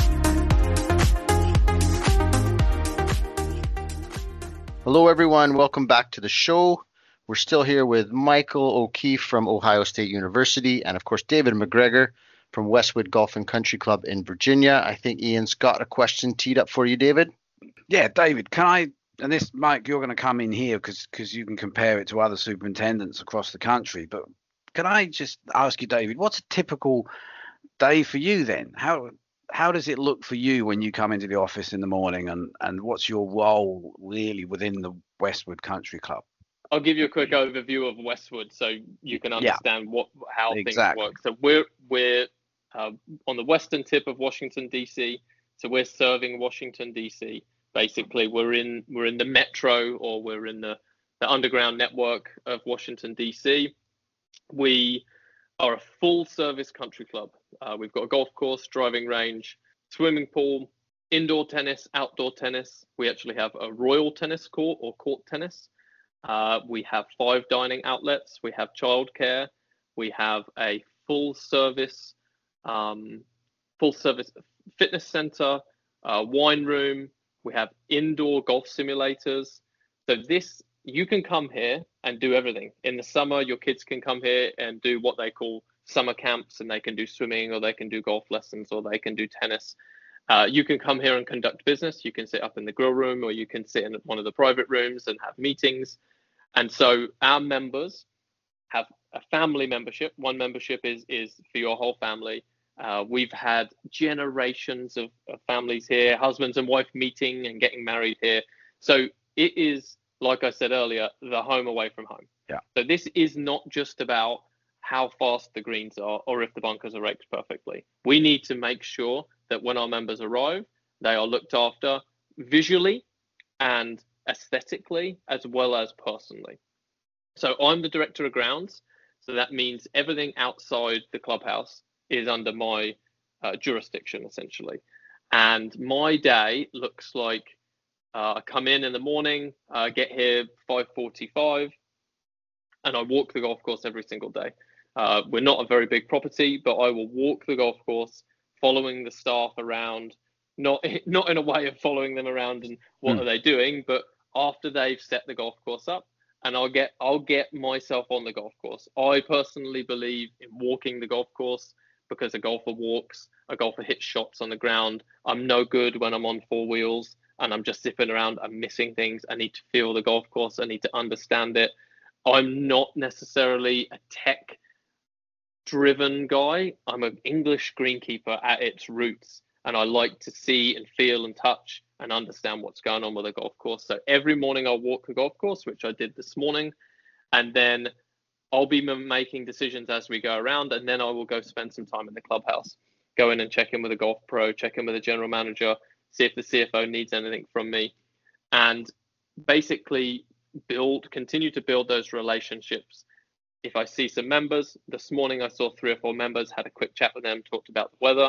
Hello everyone, welcome back to the show. We're still here with Michael O'Keefe from Ohio State University and of course David McGregor from Westwood Golf and Country Club in Virginia. I think Ian's got a question teed up for you, David. Yeah, David, can I, and this, Mike, you're going to come in here because because you can compare it to other superintendents across the country, but can I just ask you, David, what's a typical day for you then? How how does it look for you when you come into the office in the morning, and and what's your role really within the Westwood Country Club? I'll give you a quick overview of Westwood so you can understand yeah. what how exactly. things work. So we're we're uh, on the western tip of Washington D C. So we're serving Washington D C. Basically, we're in we're in the metro, or we're in the the underground network of Washington, D C. We are a full service country club. Uh, we've got a golf course, driving range, swimming pool, indoor tennis, outdoor tennis. We actually have a royal tennis court or court tennis. Uh, we have five dining outlets. We have childcare. We have a full service, um, full service fitness center, uh, wine room. We have indoor golf simulators. So this, you can come here and do everything. In the summer, your kids can come here and do what they call summer camps, and they can do swimming, or they can do golf lessons, or they can do tennis. Uh, you can come here and conduct business. You can sit up in the grill room, or you can sit in one of the private rooms and have meetings. And so our members have a family membership. One membership is, is for your whole family. Uh, we've had generations of, of families here, husbands and wife meeting and getting married here. So it is, like I said earlier, the home away from home. Yeah. So this is not just about how fast the greens are or if the bunkers are raked perfectly. We need to make sure that when our members arrive, they are looked after visually and aesthetically as well as personally. So I'm the director of grounds. So that means everything outside the clubhouse is under my uh, jurisdiction, essentially. And my day looks like uh, I come in in the morning, uh, get here five forty-five, and I walk the golf course every single day. Uh, we're not a very big property, but I will walk the golf course, following the staff around, not not in a way of following them around and what mm. are they doing, but after they've set the golf course up, and I'll get I'll get myself on the golf course. I personally believe in walking the golf course because a golfer walks, a golfer hits shots on the ground. I'm no good when I'm on four wheels and I'm just zipping around. I'm missing things. I need to feel the golf course. I need to understand it. I'm not necessarily a tech driven guy. I'm an English greenkeeper at its roots, and I like to see and feel and touch and understand what's going on with a golf course. So every morning I'll walk the golf course, which I did this morning, and then I'll be making decisions as we go around, and then I will go spend some time in the clubhouse, go in and check in with a golf pro, check in with a general manager, see if the C F O needs anything from me, and basically build, continue to build those relationships. If I see some members, this morning I saw three or four members, had a quick chat with them, talked about the weather,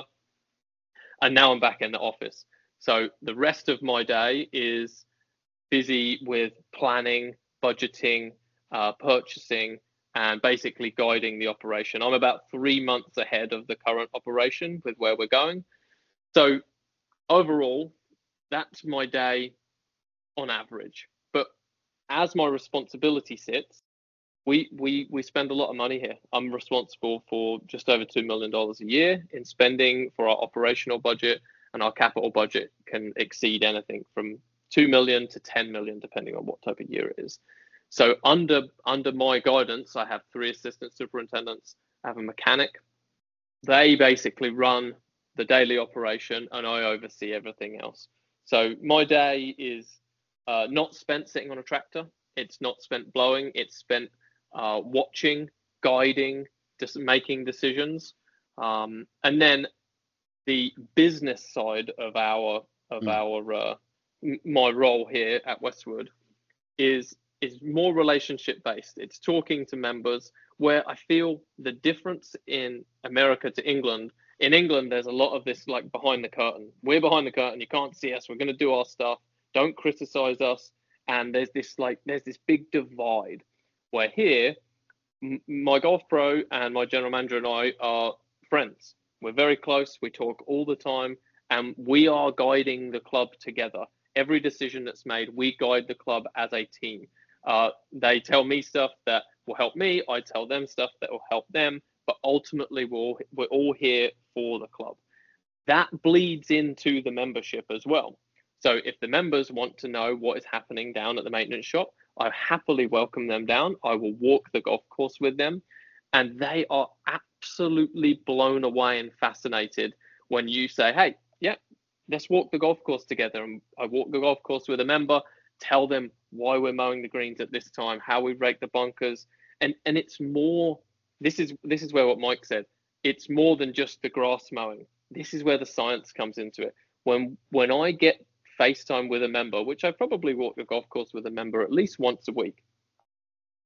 and now I'm back in the office. So the rest of my day is busy with planning, budgeting, uh, purchasing, and basically guiding the operation. I'm about three months ahead of the current operation with where we're going. So overall, that's my day on average. But as my responsibility sits, we we we spend a lot of money here. I'm responsible for just over two million dollars a year in spending for our operational budget, and our capital budget can exceed anything from two million to ten million, depending on what type of year it is. So under under my guidance, I have three assistant superintendents, I have a mechanic. They basically run the daily operation, and I oversee everything else. So my day is uh, not spent sitting on a tractor. It's not spent blowing. It's spent uh, watching, guiding, just making decisions. Um, and then the business side of our of mm. our uh, my role here at Westwood is is more relationship based. It's talking to members, where I feel the difference in America to England. In England, there's a lot of this like behind the curtain. We're behind the curtain. You can't see us. We're going to do our stuff. Don't criticize us. And there's this like there's this big divide. Where here, m- my golf pro and my general manager and I are friends. We're very close. We talk all the time, and we are guiding the club together. Every decision that's made, we guide the club as a team. Uh, they tell me stuff that will help me. I tell them stuff that will help them. But ultimately, we're all, we're all here for the club. That bleeds into the membership as well. So if the members want to know what is happening down at the maintenance shop, I happily welcome them down. I will walk the golf course with them. And they are absolutely blown away and fascinated when you say, hey, yeah, let's walk the golf course together. And I walk the golf course with a member, tell them why we're mowing the greens at this time, how we rake the bunkers. And and it's more, this is this is where what Mike said, it's more than just the grass mowing. This is where the science comes into it. When when I get FaceTime with a member, which I probably walk the golf course with a member at least once a week,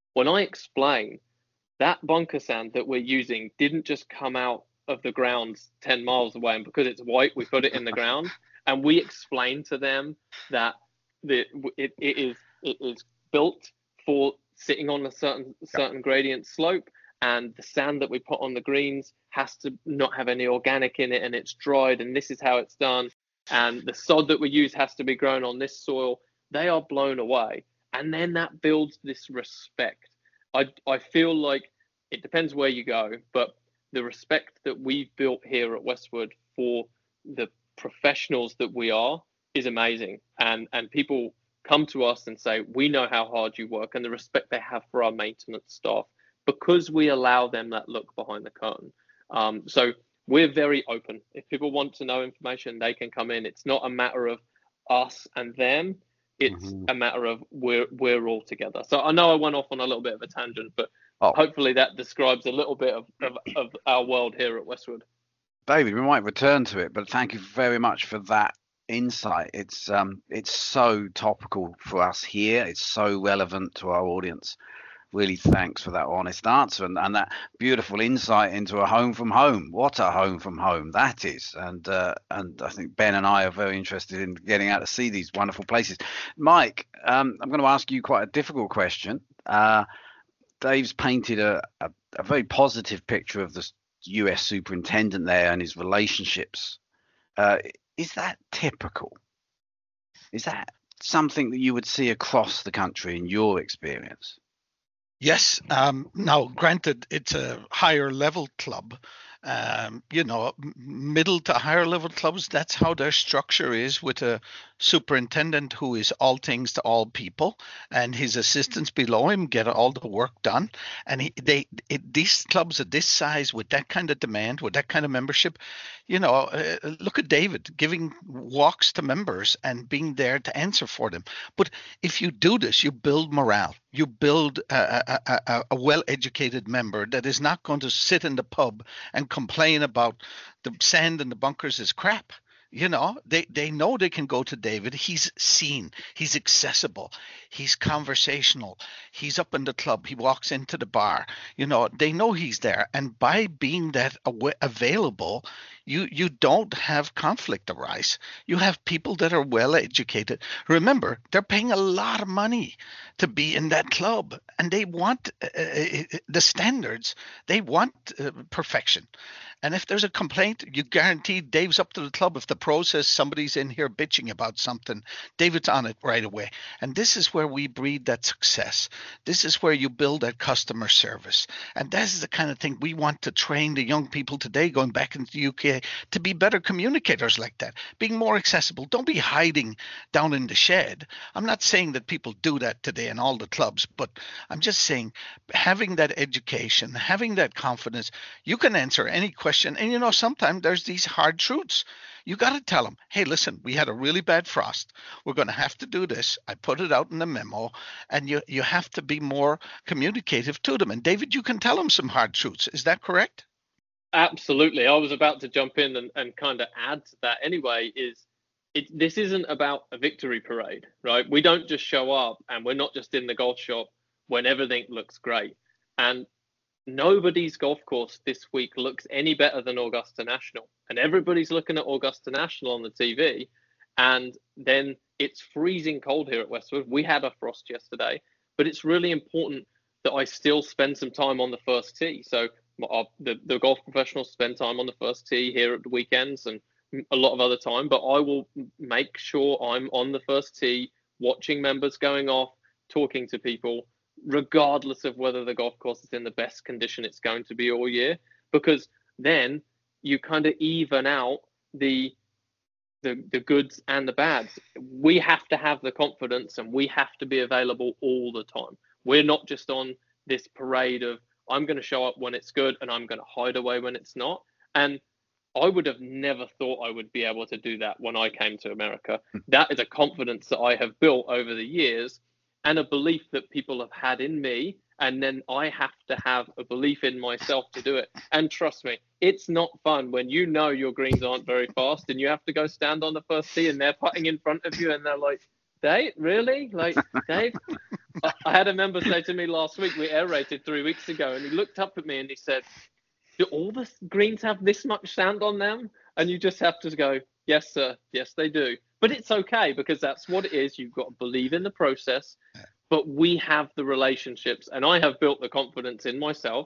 when I explain that bunker sand that we're using didn't just come out of the ground ten miles away, and because it's white, we put it in the ground, and we explain to them that the it, it is it is built for sitting on a certain certain gradient slope, and the sand that we put on the greens has to not have any organic in it, and it's dried, and this is how it's done, and the sod that we use has to be grown on this soil. They are blown away, and then that builds this respect. I I feel like it depends where you go, but the respect that we've built here at Westwood for the professionals that we are is amazing. And and people come to us and say, we know how hard you work, and the respect they have for our maintenance staff because we allow them that look behind the curtain. Um, so we're very open. If people want to know information, they can come in. It's not a matter of us and them. It's mm-hmm. a matter of we're we're all together. So I know I went off on a little bit of a tangent, but oh. hopefully that describes a little bit of, of, of our world here at Westwood. David, we might return to it, but thank you very much for that insight. It's um it's so topical for us here. It's so relevant to our audience. Really thanks for that honest answer and, and that beautiful insight into a home from home. What a home from home that is. And uh, and I think Ben and I are very interested in getting out to see these wonderful places. Mike, um, I'm going to ask you quite a difficult question. Uh, Dave's painted a, a, a very positive picture of the U S superintendent there and his relationships. Uh, is that typical? Is that something that you would see across the country in your experience? Yes. Um, now, granted, it's a higher level club. Um, you know, middle to higher level clubs, that's how their structure is, with a superintendent who is all things to all people, and his assistants below him get all the work done. And he, they, it, these clubs at this size, with that kind of demand, with that kind of membership, you know, uh, look at David giving walks to members and being there to answer for them. But if you do this, you build morale. You build a, a, a, a well-educated member that is not going to sit in the pub and complain about the sand in the bunkers is crap. You know, they, they know they can go to David. He's seen, he's accessible, he's conversational, he's up in the club, he walks into the bar. You know, they know he's there. And by being that aw- available, you, you don't have conflict arise. You have people that are well educated. Remember, they're paying a lot of money to be in that club, and they want uh, the standards. They want uh, perfection. And if there's a complaint, you guarantee Dave's up to the club. If the pro says somebody's in here bitching about something, David's on it right away. And this is where we breed that success. This is where you build that customer service. And that is the kind of thing we want to train the young people today going back into the U K to be better communicators like that, being more accessible. Don't be hiding down in the shed. I'm not saying that people do that today in all the clubs, but I'm just saying having that education, having that confidence, you can answer any question. And, you know, sometimes there's these hard truths. You got to tell them, hey, listen, we had a really bad frost. We're going to have to do this. I put it out in the memo, and you, you have to be more communicative to them. And David, you can tell them some hard truths. Is that correct? Absolutely. I was about to jump in and, and kind of add to that anyway, is it, this isn't about a victory parade, right? We don't just show up, and we're not just in the golf shop when everything looks great. And nobody's golf course this week looks any better than Augusta National, and everybody's looking at Augusta National on the T V, and then it's freezing cold here at Westwood. We had a frost yesterday, but it's really important that I still spend some time on the first tee. So our, the, the golf professionals spend time on the first tee here at the weekends and a lot of other time, but I will make sure I'm on the first tee, watching members going off, talking to people, regardless of whether the golf course is in the best condition it's going to be all year, because then you kind of even out the, the the goods and the bads. We have to have the confidence, and we have to be available all the time. We're not just on this parade of I'm going to show up when it's good and I'm going to hide away when it's not. And I would have never thought I would be able to do that when I came to America. That is a confidence that I have built over the years, and a belief that people have had in me, and then I have to have a belief in myself to do it. And trust me, it's not fun when you know your greens aren't very fast and you have to go stand on the first tee and they're putting in front of you and they're like, Dave, really? Like, Dave? I had a member say to me last week, we aerated three weeks ago, and he looked up at me and he said, do all the greens have this much sand on them? And you just have to go, yes, sir. Yes, they do. But it's okay, because that's what it is. You've got to believe in the process. But we have the relationships, and I have built the confidence in myself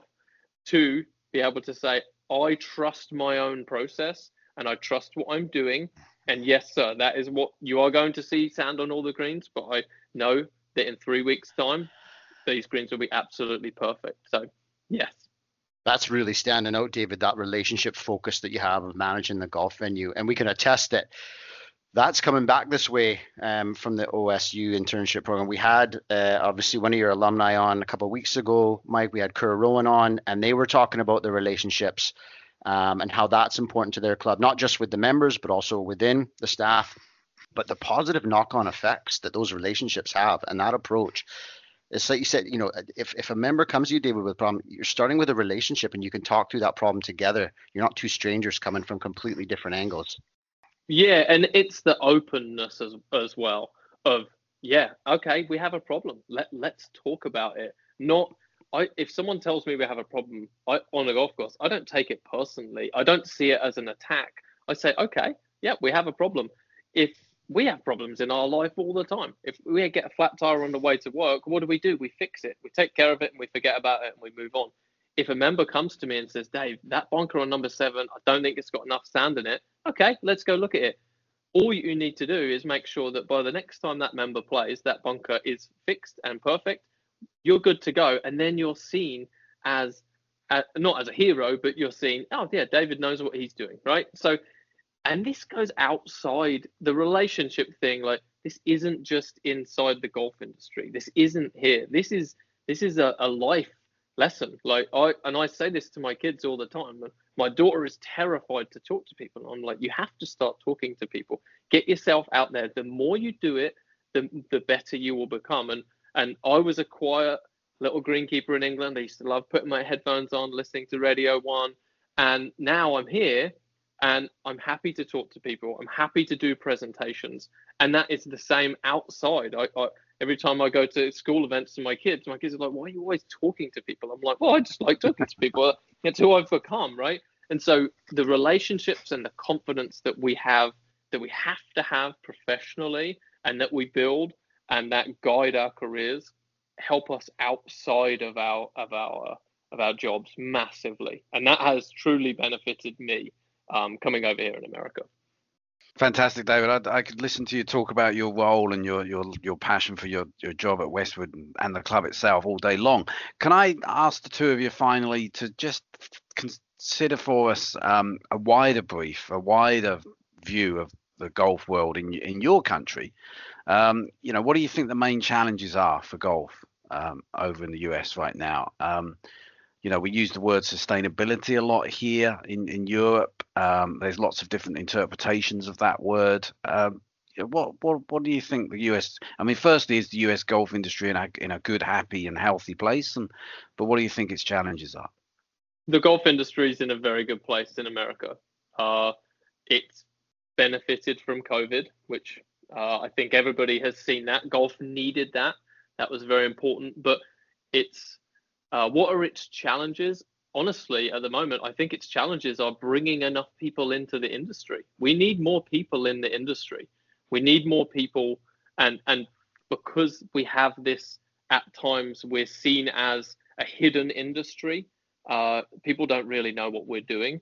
to be able to say, I trust my own process and I trust what I'm doing. And yes, sir, that is what you are going to see, sand on all the greens. But I know that in three weeks' time, these greens will be absolutely perfect. So, yes. That's really standing out, David, that relationship focus that you have of managing the golf venue. And we can attest that that's coming back this way um, from the O S U internship program. We had uh, obviously one of your alumni on a couple of weeks ago, Mike. We had Kerr Rowan on, and they were talking about the relationships um, and how that's important to their club, not just with the members, but also within the staff, but the positive knock-on effects that those relationships have and that approach. It's like you said, you know, if, if a member comes to you, David, with a problem, you're starting with a relationship and you can talk through that problem together. You're not two strangers coming from completely different angles. Yeah, and it's the openness as as well of, yeah, okay, we have a problem. Let let's talk about it. Not I if someone tells me we have a problem I, on a golf course, I don't take it personally. I don't see it as an attack. I say, okay, yeah, we have a problem. If we have problems in our life all the time. If we get a flat tire on the way to work, what do we do? We fix it. We take care of it and we forget about it and we move on. If a member comes to me and says, Dave, that bunker on number seven, I don't think it's got enough sand in it. Okay, let's go look at it. All you need to do is make sure that by the next time that member plays, that bunker is fixed and perfect. You're good to go. And then you're seen as, uh, not as a hero, but you're seen, oh, yeah, David knows what he's doing, right? So, and this goes outside the relationship thing. Like, this isn't just inside the golf industry. This isn't here. This is this is a, a life lesson. Like I and I say this to my kids all the time. My daughter is terrified to talk to people. I'm like, you have to start talking to people. Get yourself out there. The more you do it, the the better you will become. And and I was a quiet little greenkeeper in England. I used to love putting my headphones on, listening to Radio One. And now I'm here. And I'm happy to talk to people. I'm happy to do presentations. And that is the same outside. I, I, every time I go to school events to my kids, my kids are like, why are you always talking to people? I'm like, well, I just like talking to people. It's who I've become, right? And so the relationships and the confidence that we have, that we have to have professionally and that we build and that guide our careers help us outside of our, of our, of our jobs massively. And that has truly benefited me. Um, coming over here in America. Fantastic, David. I, I could listen to you talk about your role and your your your passion for your, your job at Westwood and, and the club itself all day long. Can I ask the two of you finally to just consider for us um, a wider brief, a wider view of the golf world in in your country? Um, you know, what do you think the main challenges are for golf um, over in the U S right now? Um, You know, we use the word sustainability a lot here in, in Europe. Um, there's lots of different interpretations of that word. Um, what what what do you think the U S? I mean, firstly, is the U S golf industry in a in a good, happy, and healthy place? And but what do you think its challenges are? The golf industry is in a very good place in America. Uh, it's benefited from COVID, which uh, I think everybody has seen that. Golf needed that. That was very important. But it's Uh, what are its challenges? Honestly, at the moment, I think its challenges are bringing enough people into the industry. We need more people in the industry. We need more people. And, and because we have this, at times, we're seen as a hidden industry. Uh, people don't really know what we're doing.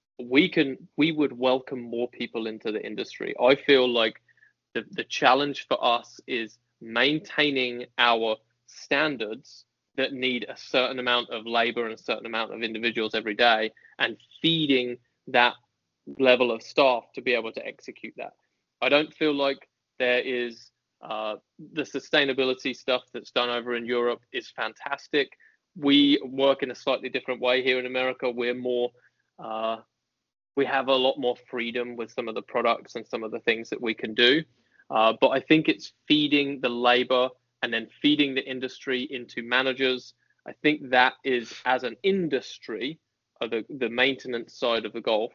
We can, we would welcome more people into the industry. I feel like the, the challenge for us is maintaining our standards that need a certain amount of labor and a certain amount of individuals every day, and feeding that level of staff to be able to execute that. I don't feel like there is uh, the sustainability stuff that's done over in Europe is fantastic. We work in a slightly different way here in America. We're more, uh, we have a lot more freedom with some of the products and some of the things that we can do. Uh, but I think it's feeding the labor and then feeding the industry into managers. I think that is, as an industry, uh, the, the maintenance side of the golf,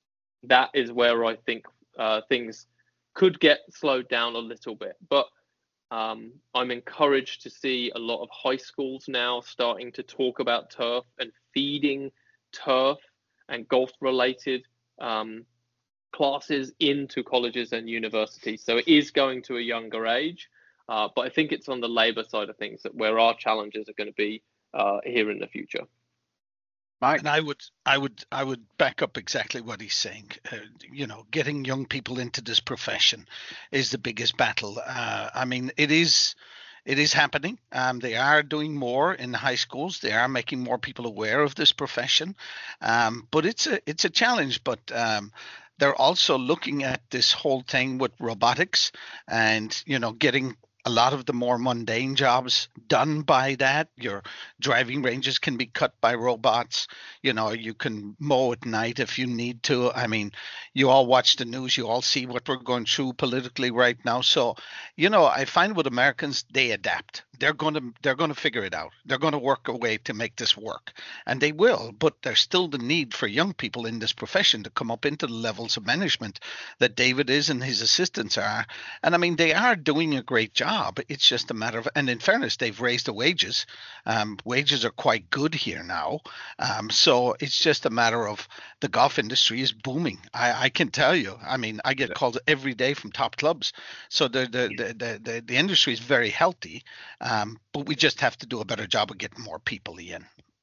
that is where I think uh, things could get slowed down a little bit. But Um, I'm encouraged to see a lot of high schools now starting to talk about turf and feeding turf and golf-related um, classes into colleges and universities. So it is going to a younger age, uh, but I think it's on the labor side of things that where our challenges are going to be uh, here in the future. Mike? And I would, I would, I would back up exactly what he's saying. Uh, you know, getting young people into this profession is the biggest battle. Uh, I mean, it is, it is happening. Um, they are doing more in the high schools. They are making more people aware of this profession. Um, but it's a, it's a challenge. But um, they're also looking at this whole thing with robotics and, you know, getting a lot of the more mundane jobs done by that. Your driving ranges can be cut by robots. You know, you can mow at night if you need to. I mean, you all watch the news. You all see what we're going through politically right now. So, you know, I find with Americans, they adapt. They're going to they're going to figure it out. They're going to work a way to make this work, and they will. But there's still the need for young people in this profession to come up into the levels of management that David is and his assistants are. And I mean, they are doing a great job. It's just a matter of, and in fairness, they've raised the wages. Um, wages are quite good here now. Um, so it's just a matter of the golf industry is booming. I, I can tell you. I mean, I get calls every day from top clubs. So the the the the, the, the industry is very healthy. Um, but we just have to do a better job of getting more people in.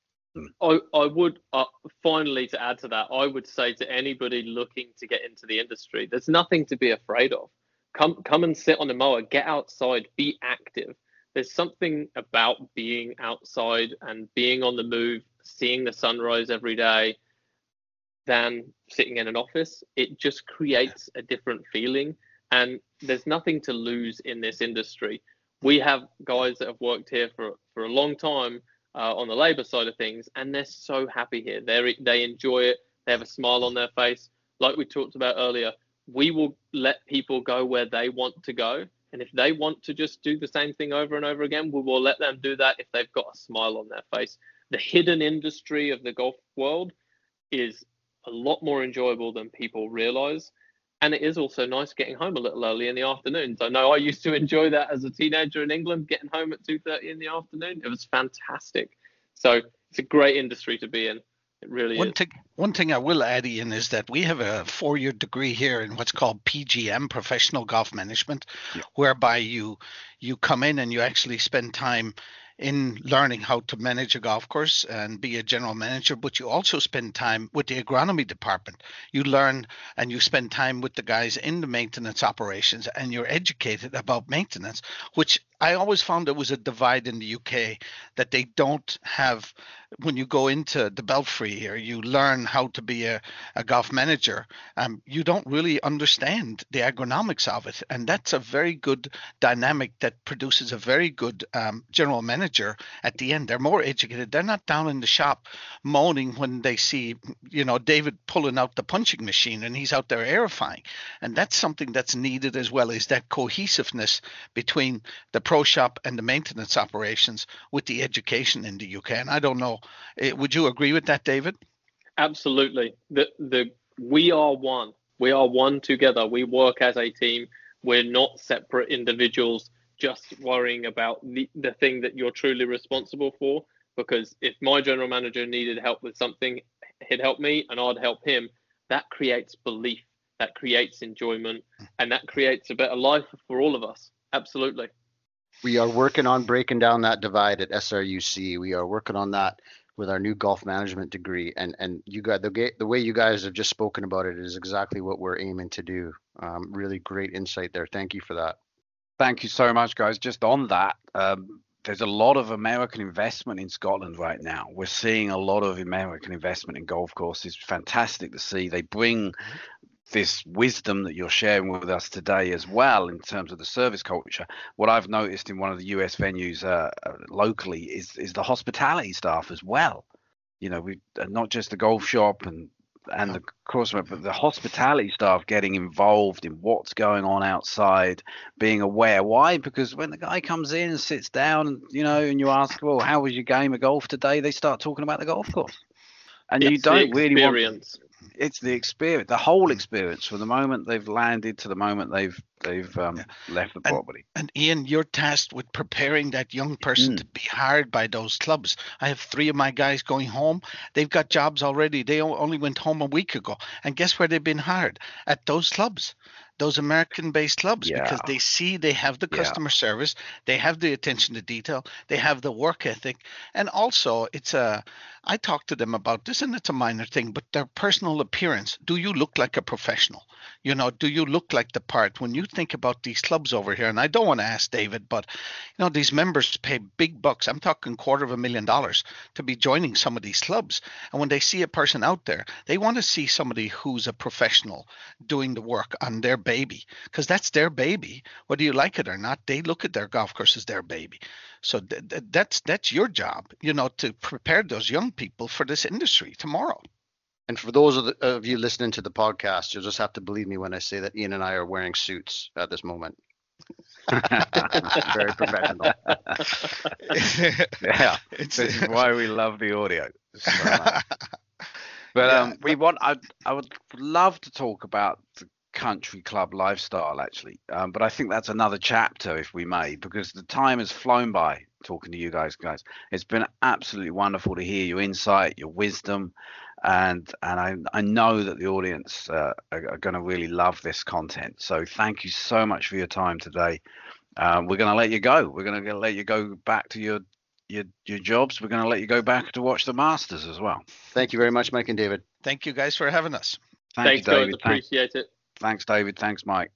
I, I would, uh, finally, to add to that, I would say to anybody looking to get into the industry, there's nothing to be afraid of. Come come and sit on the mower, get outside, be active. There's something about being outside and being on the move, seeing the sunrise every day than sitting in an office. It just creates a different feeling, and there's nothing to lose in this industry. We have guys that have worked here for, for a long time uh, on the labor side of things, and they're so happy here. They they enjoy it. They have a smile on their face. Like we talked about earlier, we will let people go where they want to go. And if they want to just do the same thing over and over again, we will let them do that if they've got a smile on their face. The hidden industry of the golf world is a lot more enjoyable than people realize. And it is also nice getting home a little early in the afternoons. I know I used to enjoy that as a teenager in England, getting home at two thirty in the afternoon. It was fantastic. So it's a great industry to be in. It really one is. Thing, one thing I will add, Ian, is that we have a four-year degree here in what's called P G M, Professional Golf Management, yeah. whereby you you come in and you actually spend time in learning how to manage a golf course and be a general manager, but you also spend time with the agronomy department. You learn and you spend time with the guys in the maintenance operations, and you're educated about maintenance, which I always found there was a divide in the U K that they don't have. When you go into the Belfry here, you learn how to be a, a golf manager. Um, you don't really understand the agronomics of it. And that's a very good dynamic that produces a very good um, general manager at the end. They're more educated. They're not down in the shop moaning when they see, you know, David pulling out the punching machine and he's out there aerifying. And that's something that's needed as well, is that cohesiveness between the pro shop and the maintenance operations with the education in the U K. And I don't know, would you agree with that, David? Absolutely. The the we are one. We are one together. We work as a team. We're not separate individuals just worrying about the, the thing that you're truly responsible for. Because if my general manager needed help with something, he'd help me and I'd help him. That creates belief. That creates enjoyment. And that creates a better life for all of us. Absolutely. We are working on breaking down that divide at S R U C. We are working on that with our new golf management degree. And and you got the the way you guys have just spoken about it is exactly what we're aiming to do. Um, really great insight there. Thank you for that. Thank you so much, guys. Just on that, um, there's a lot of American investment in Scotland right now. We're seeing a lot of American investment in golf courses. Fantastic to see. They bring this wisdom that you're sharing with us today as well in terms of the service culture. What I've noticed in one of the U S venues uh, locally is is the hospitality staff as well. You know, we not just the golf shop and and the course, but the hospitality staff getting involved in what's going on outside, being aware. Why? Because when the guy comes in and sits down, and you know, and you ask, well, how was your game of golf today? They start talking about the golf course, and it's you don't really want. it's the experience, the whole experience, from the moment they've landed to the moment they've they've um, yeah. left the property. And, and Ian, you're tasked with preparing that young person mm. to be hired by those clubs. I have three of my guys going home. They've got jobs already. They only went home a week ago, and guess where they've been hired? At those clubs. Those American-based clubs, yeah. because they see they have the customer yeah. service, they have the attention to detail, they have the work ethic, and also it's a. I talk to them about this, and it's a minor thing, but their personal appearance. Do you look like a professional? You know, do you look like the part? When you think about these clubs over here, and I don't want to ask David, but you know, these members pay big bucks. I'm talking quarter of a million dollars to be joining some of these clubs, and when they see a person out there, they want to see somebody who's a professional doing the work on their baby, because that's their baby, whether you like it or not. They look at their golf course as their baby. So th- th- that's that's your job, you know, to prepare those young people for this industry tomorrow. And for those of, the, of you listening to the podcast, you'll just have to believe me when I say that Ian and I are wearing suits at this moment. Very professional. Yeah, this is why we love the audio. So but um, we want. I I would love to talk about the country club lifestyle, actually, um, but I think that's another chapter, if we may, because the time has flown by talking to you guys guys It's been absolutely wonderful to hear your insight, your wisdom, and and I, I know that the audience uh, are, are going to really love this content. So thank you so much for your time today. Um, we're going to let you go. We're going to let you go back to your your your jobs. We're going to let you go back to watch the Masters as well. Thank you very much, Mike and David. Thank you guys for having us. Thank Thanks, you, David. guys. Appreciate Thanks. it. Thanks, David. Thanks, Mike.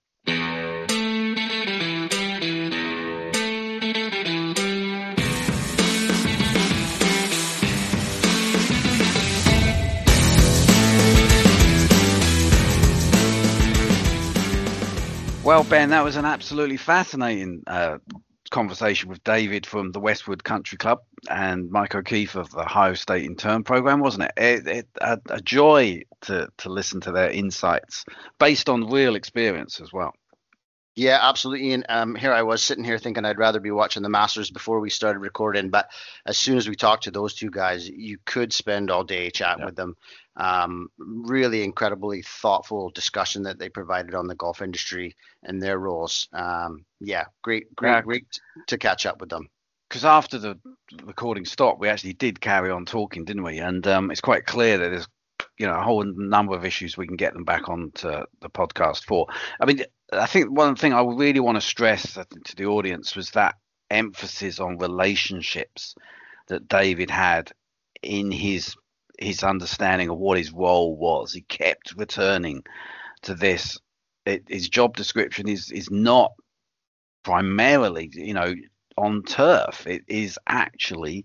Well, Ben, that was an absolutely fascinating uh, conversation with David from the Westwood Country Club and Mike O'Keefe of the Ohio State Intern Program, wasn't it? it, it a, a joy to, to listen to their insights based on real experience as well. Yeah, absolutely. And um, here I was sitting here thinking I'd rather be watching the Masters before we started recording. But as soon as we talked to those two guys, you could spend all day chatting yeah. with them. Um, really incredibly thoughtful discussion that they provided on the golf industry and their roles. Um, yeah, great, great, yeah. great to catch up with them. Because after the recording stopped, we actually did carry on talking, didn't we? And um, it's quite clear that there's, you know, a whole number of issues we can get them back onto the podcast for. I mean, I think one thing I really want to stress to the audience was that emphasis on relationships that David had in his his understanding of what his role was. He kept returning to this. It, his job description is is not primarily, you know, on turf. It is actually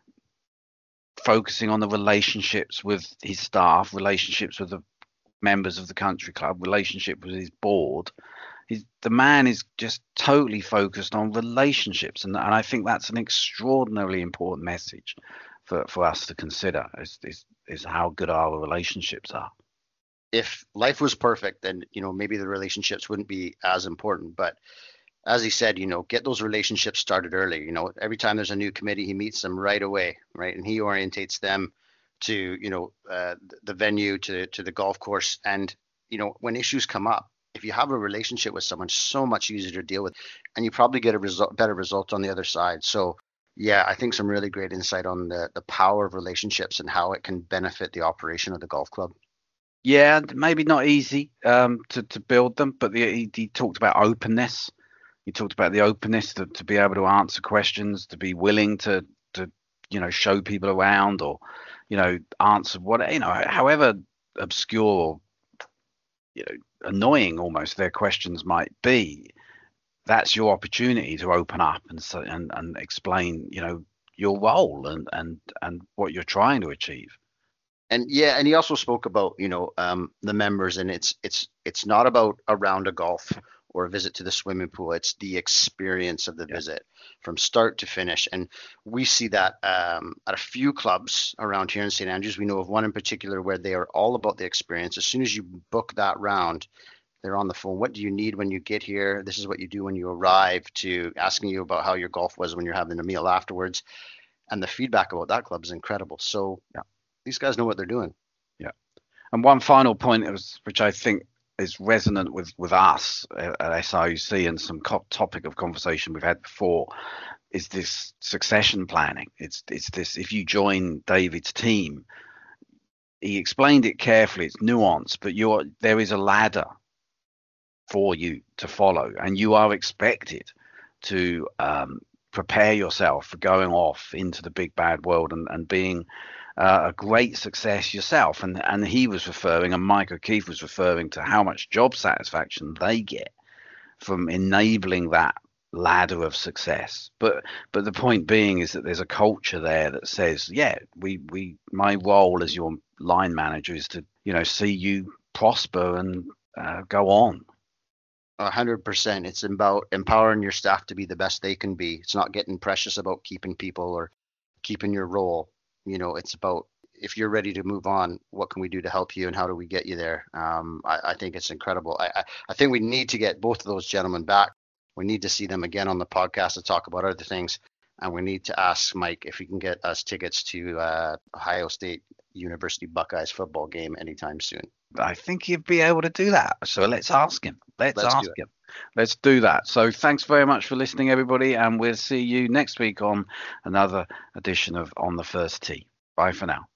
focusing on the relationships with his staff, relationships with the members of the country club, relationship with his board. He's, the man is just totally focused on relationships, and, and I think that's an extraordinarily important message for, for us to consider, is, is, is how good our relationships are. If life was perfect, then, you know, maybe the relationships wouldn't be as important. But as he said, you know, get those relationships started early. You know, every time there's a new committee, he meets them right away, right? And he orientates them to, you know, uh, the venue, to to the golf course. And, you know, when issues come up, if you have a relationship with someone, so much easier to deal with, and you probably get a result, better result on the other side. So, yeah, I think some really great insight on the, the power of relationships and how it can benefit the operation of the golf club. Yeah, maybe not easy um, to, to build them, but the, he, he talked about openness. He talked about the openness to, to be able to answer questions, to be willing to, to, you know, show people around, or, you know, answer what, you know, however obscure or, you know, annoying almost their questions might be. That's your opportunity to open up and so, and, and explain, you know, your role and, and, and what you're trying to achieve. And yeah, and he also spoke about, you know, um, the members, and it's it's it's not about a round of golf or a visit to the swimming pool. It's the experience of the yeah. visit from start to finish. And we see that um, at a few clubs around here in Saint Andrews. We know of one in particular where they are all about the experience. As soon as you book that round, they're on the phone. What do you need when you get here? This is what you do when you arrive, to asking you about how your golf was when you're having a meal afterwards. And the feedback about that club is incredible. So yeah, these guys know what they're doing. Yeah. And one final point, was, which I think is resonant with, with us at S R U C and some co- topic of conversation we've had before, is this succession planning. It's it's this, if you join David's team, he explained it carefully, it's nuanced, but you're there is a ladder for you to follow, and you are expected to um, prepare yourself for going off into the big bad world and, and being uh, a great success yourself. And and he was referring, and Mike O'Keefe was referring to how much job satisfaction they get from enabling that ladder of success. But but the point being is that there's a culture there that says, yeah, we we my role as your line manager is to, you know, see you prosper and uh, go on. A hundred percent. It's about empowering your staff to be the best they can be. It's not getting precious about keeping people or keeping your role. You know, it's about, if you're ready to move on, what can we do to help you and how do we get you there? Um, I, I think it's incredible. I, I, I think we need to get both of those gentlemen back. We need to see them again on the podcast to talk about other things. And we need to ask Mike if he can get us tickets to uh, Ohio State University Buckeyes football game anytime soon. I think he'd be able to do that. So let's ask him. Let's, let's ask him. Let's do that. So thanks very much for listening, everybody. And we'll see you next week on another edition of On the First Tee. Bye for now.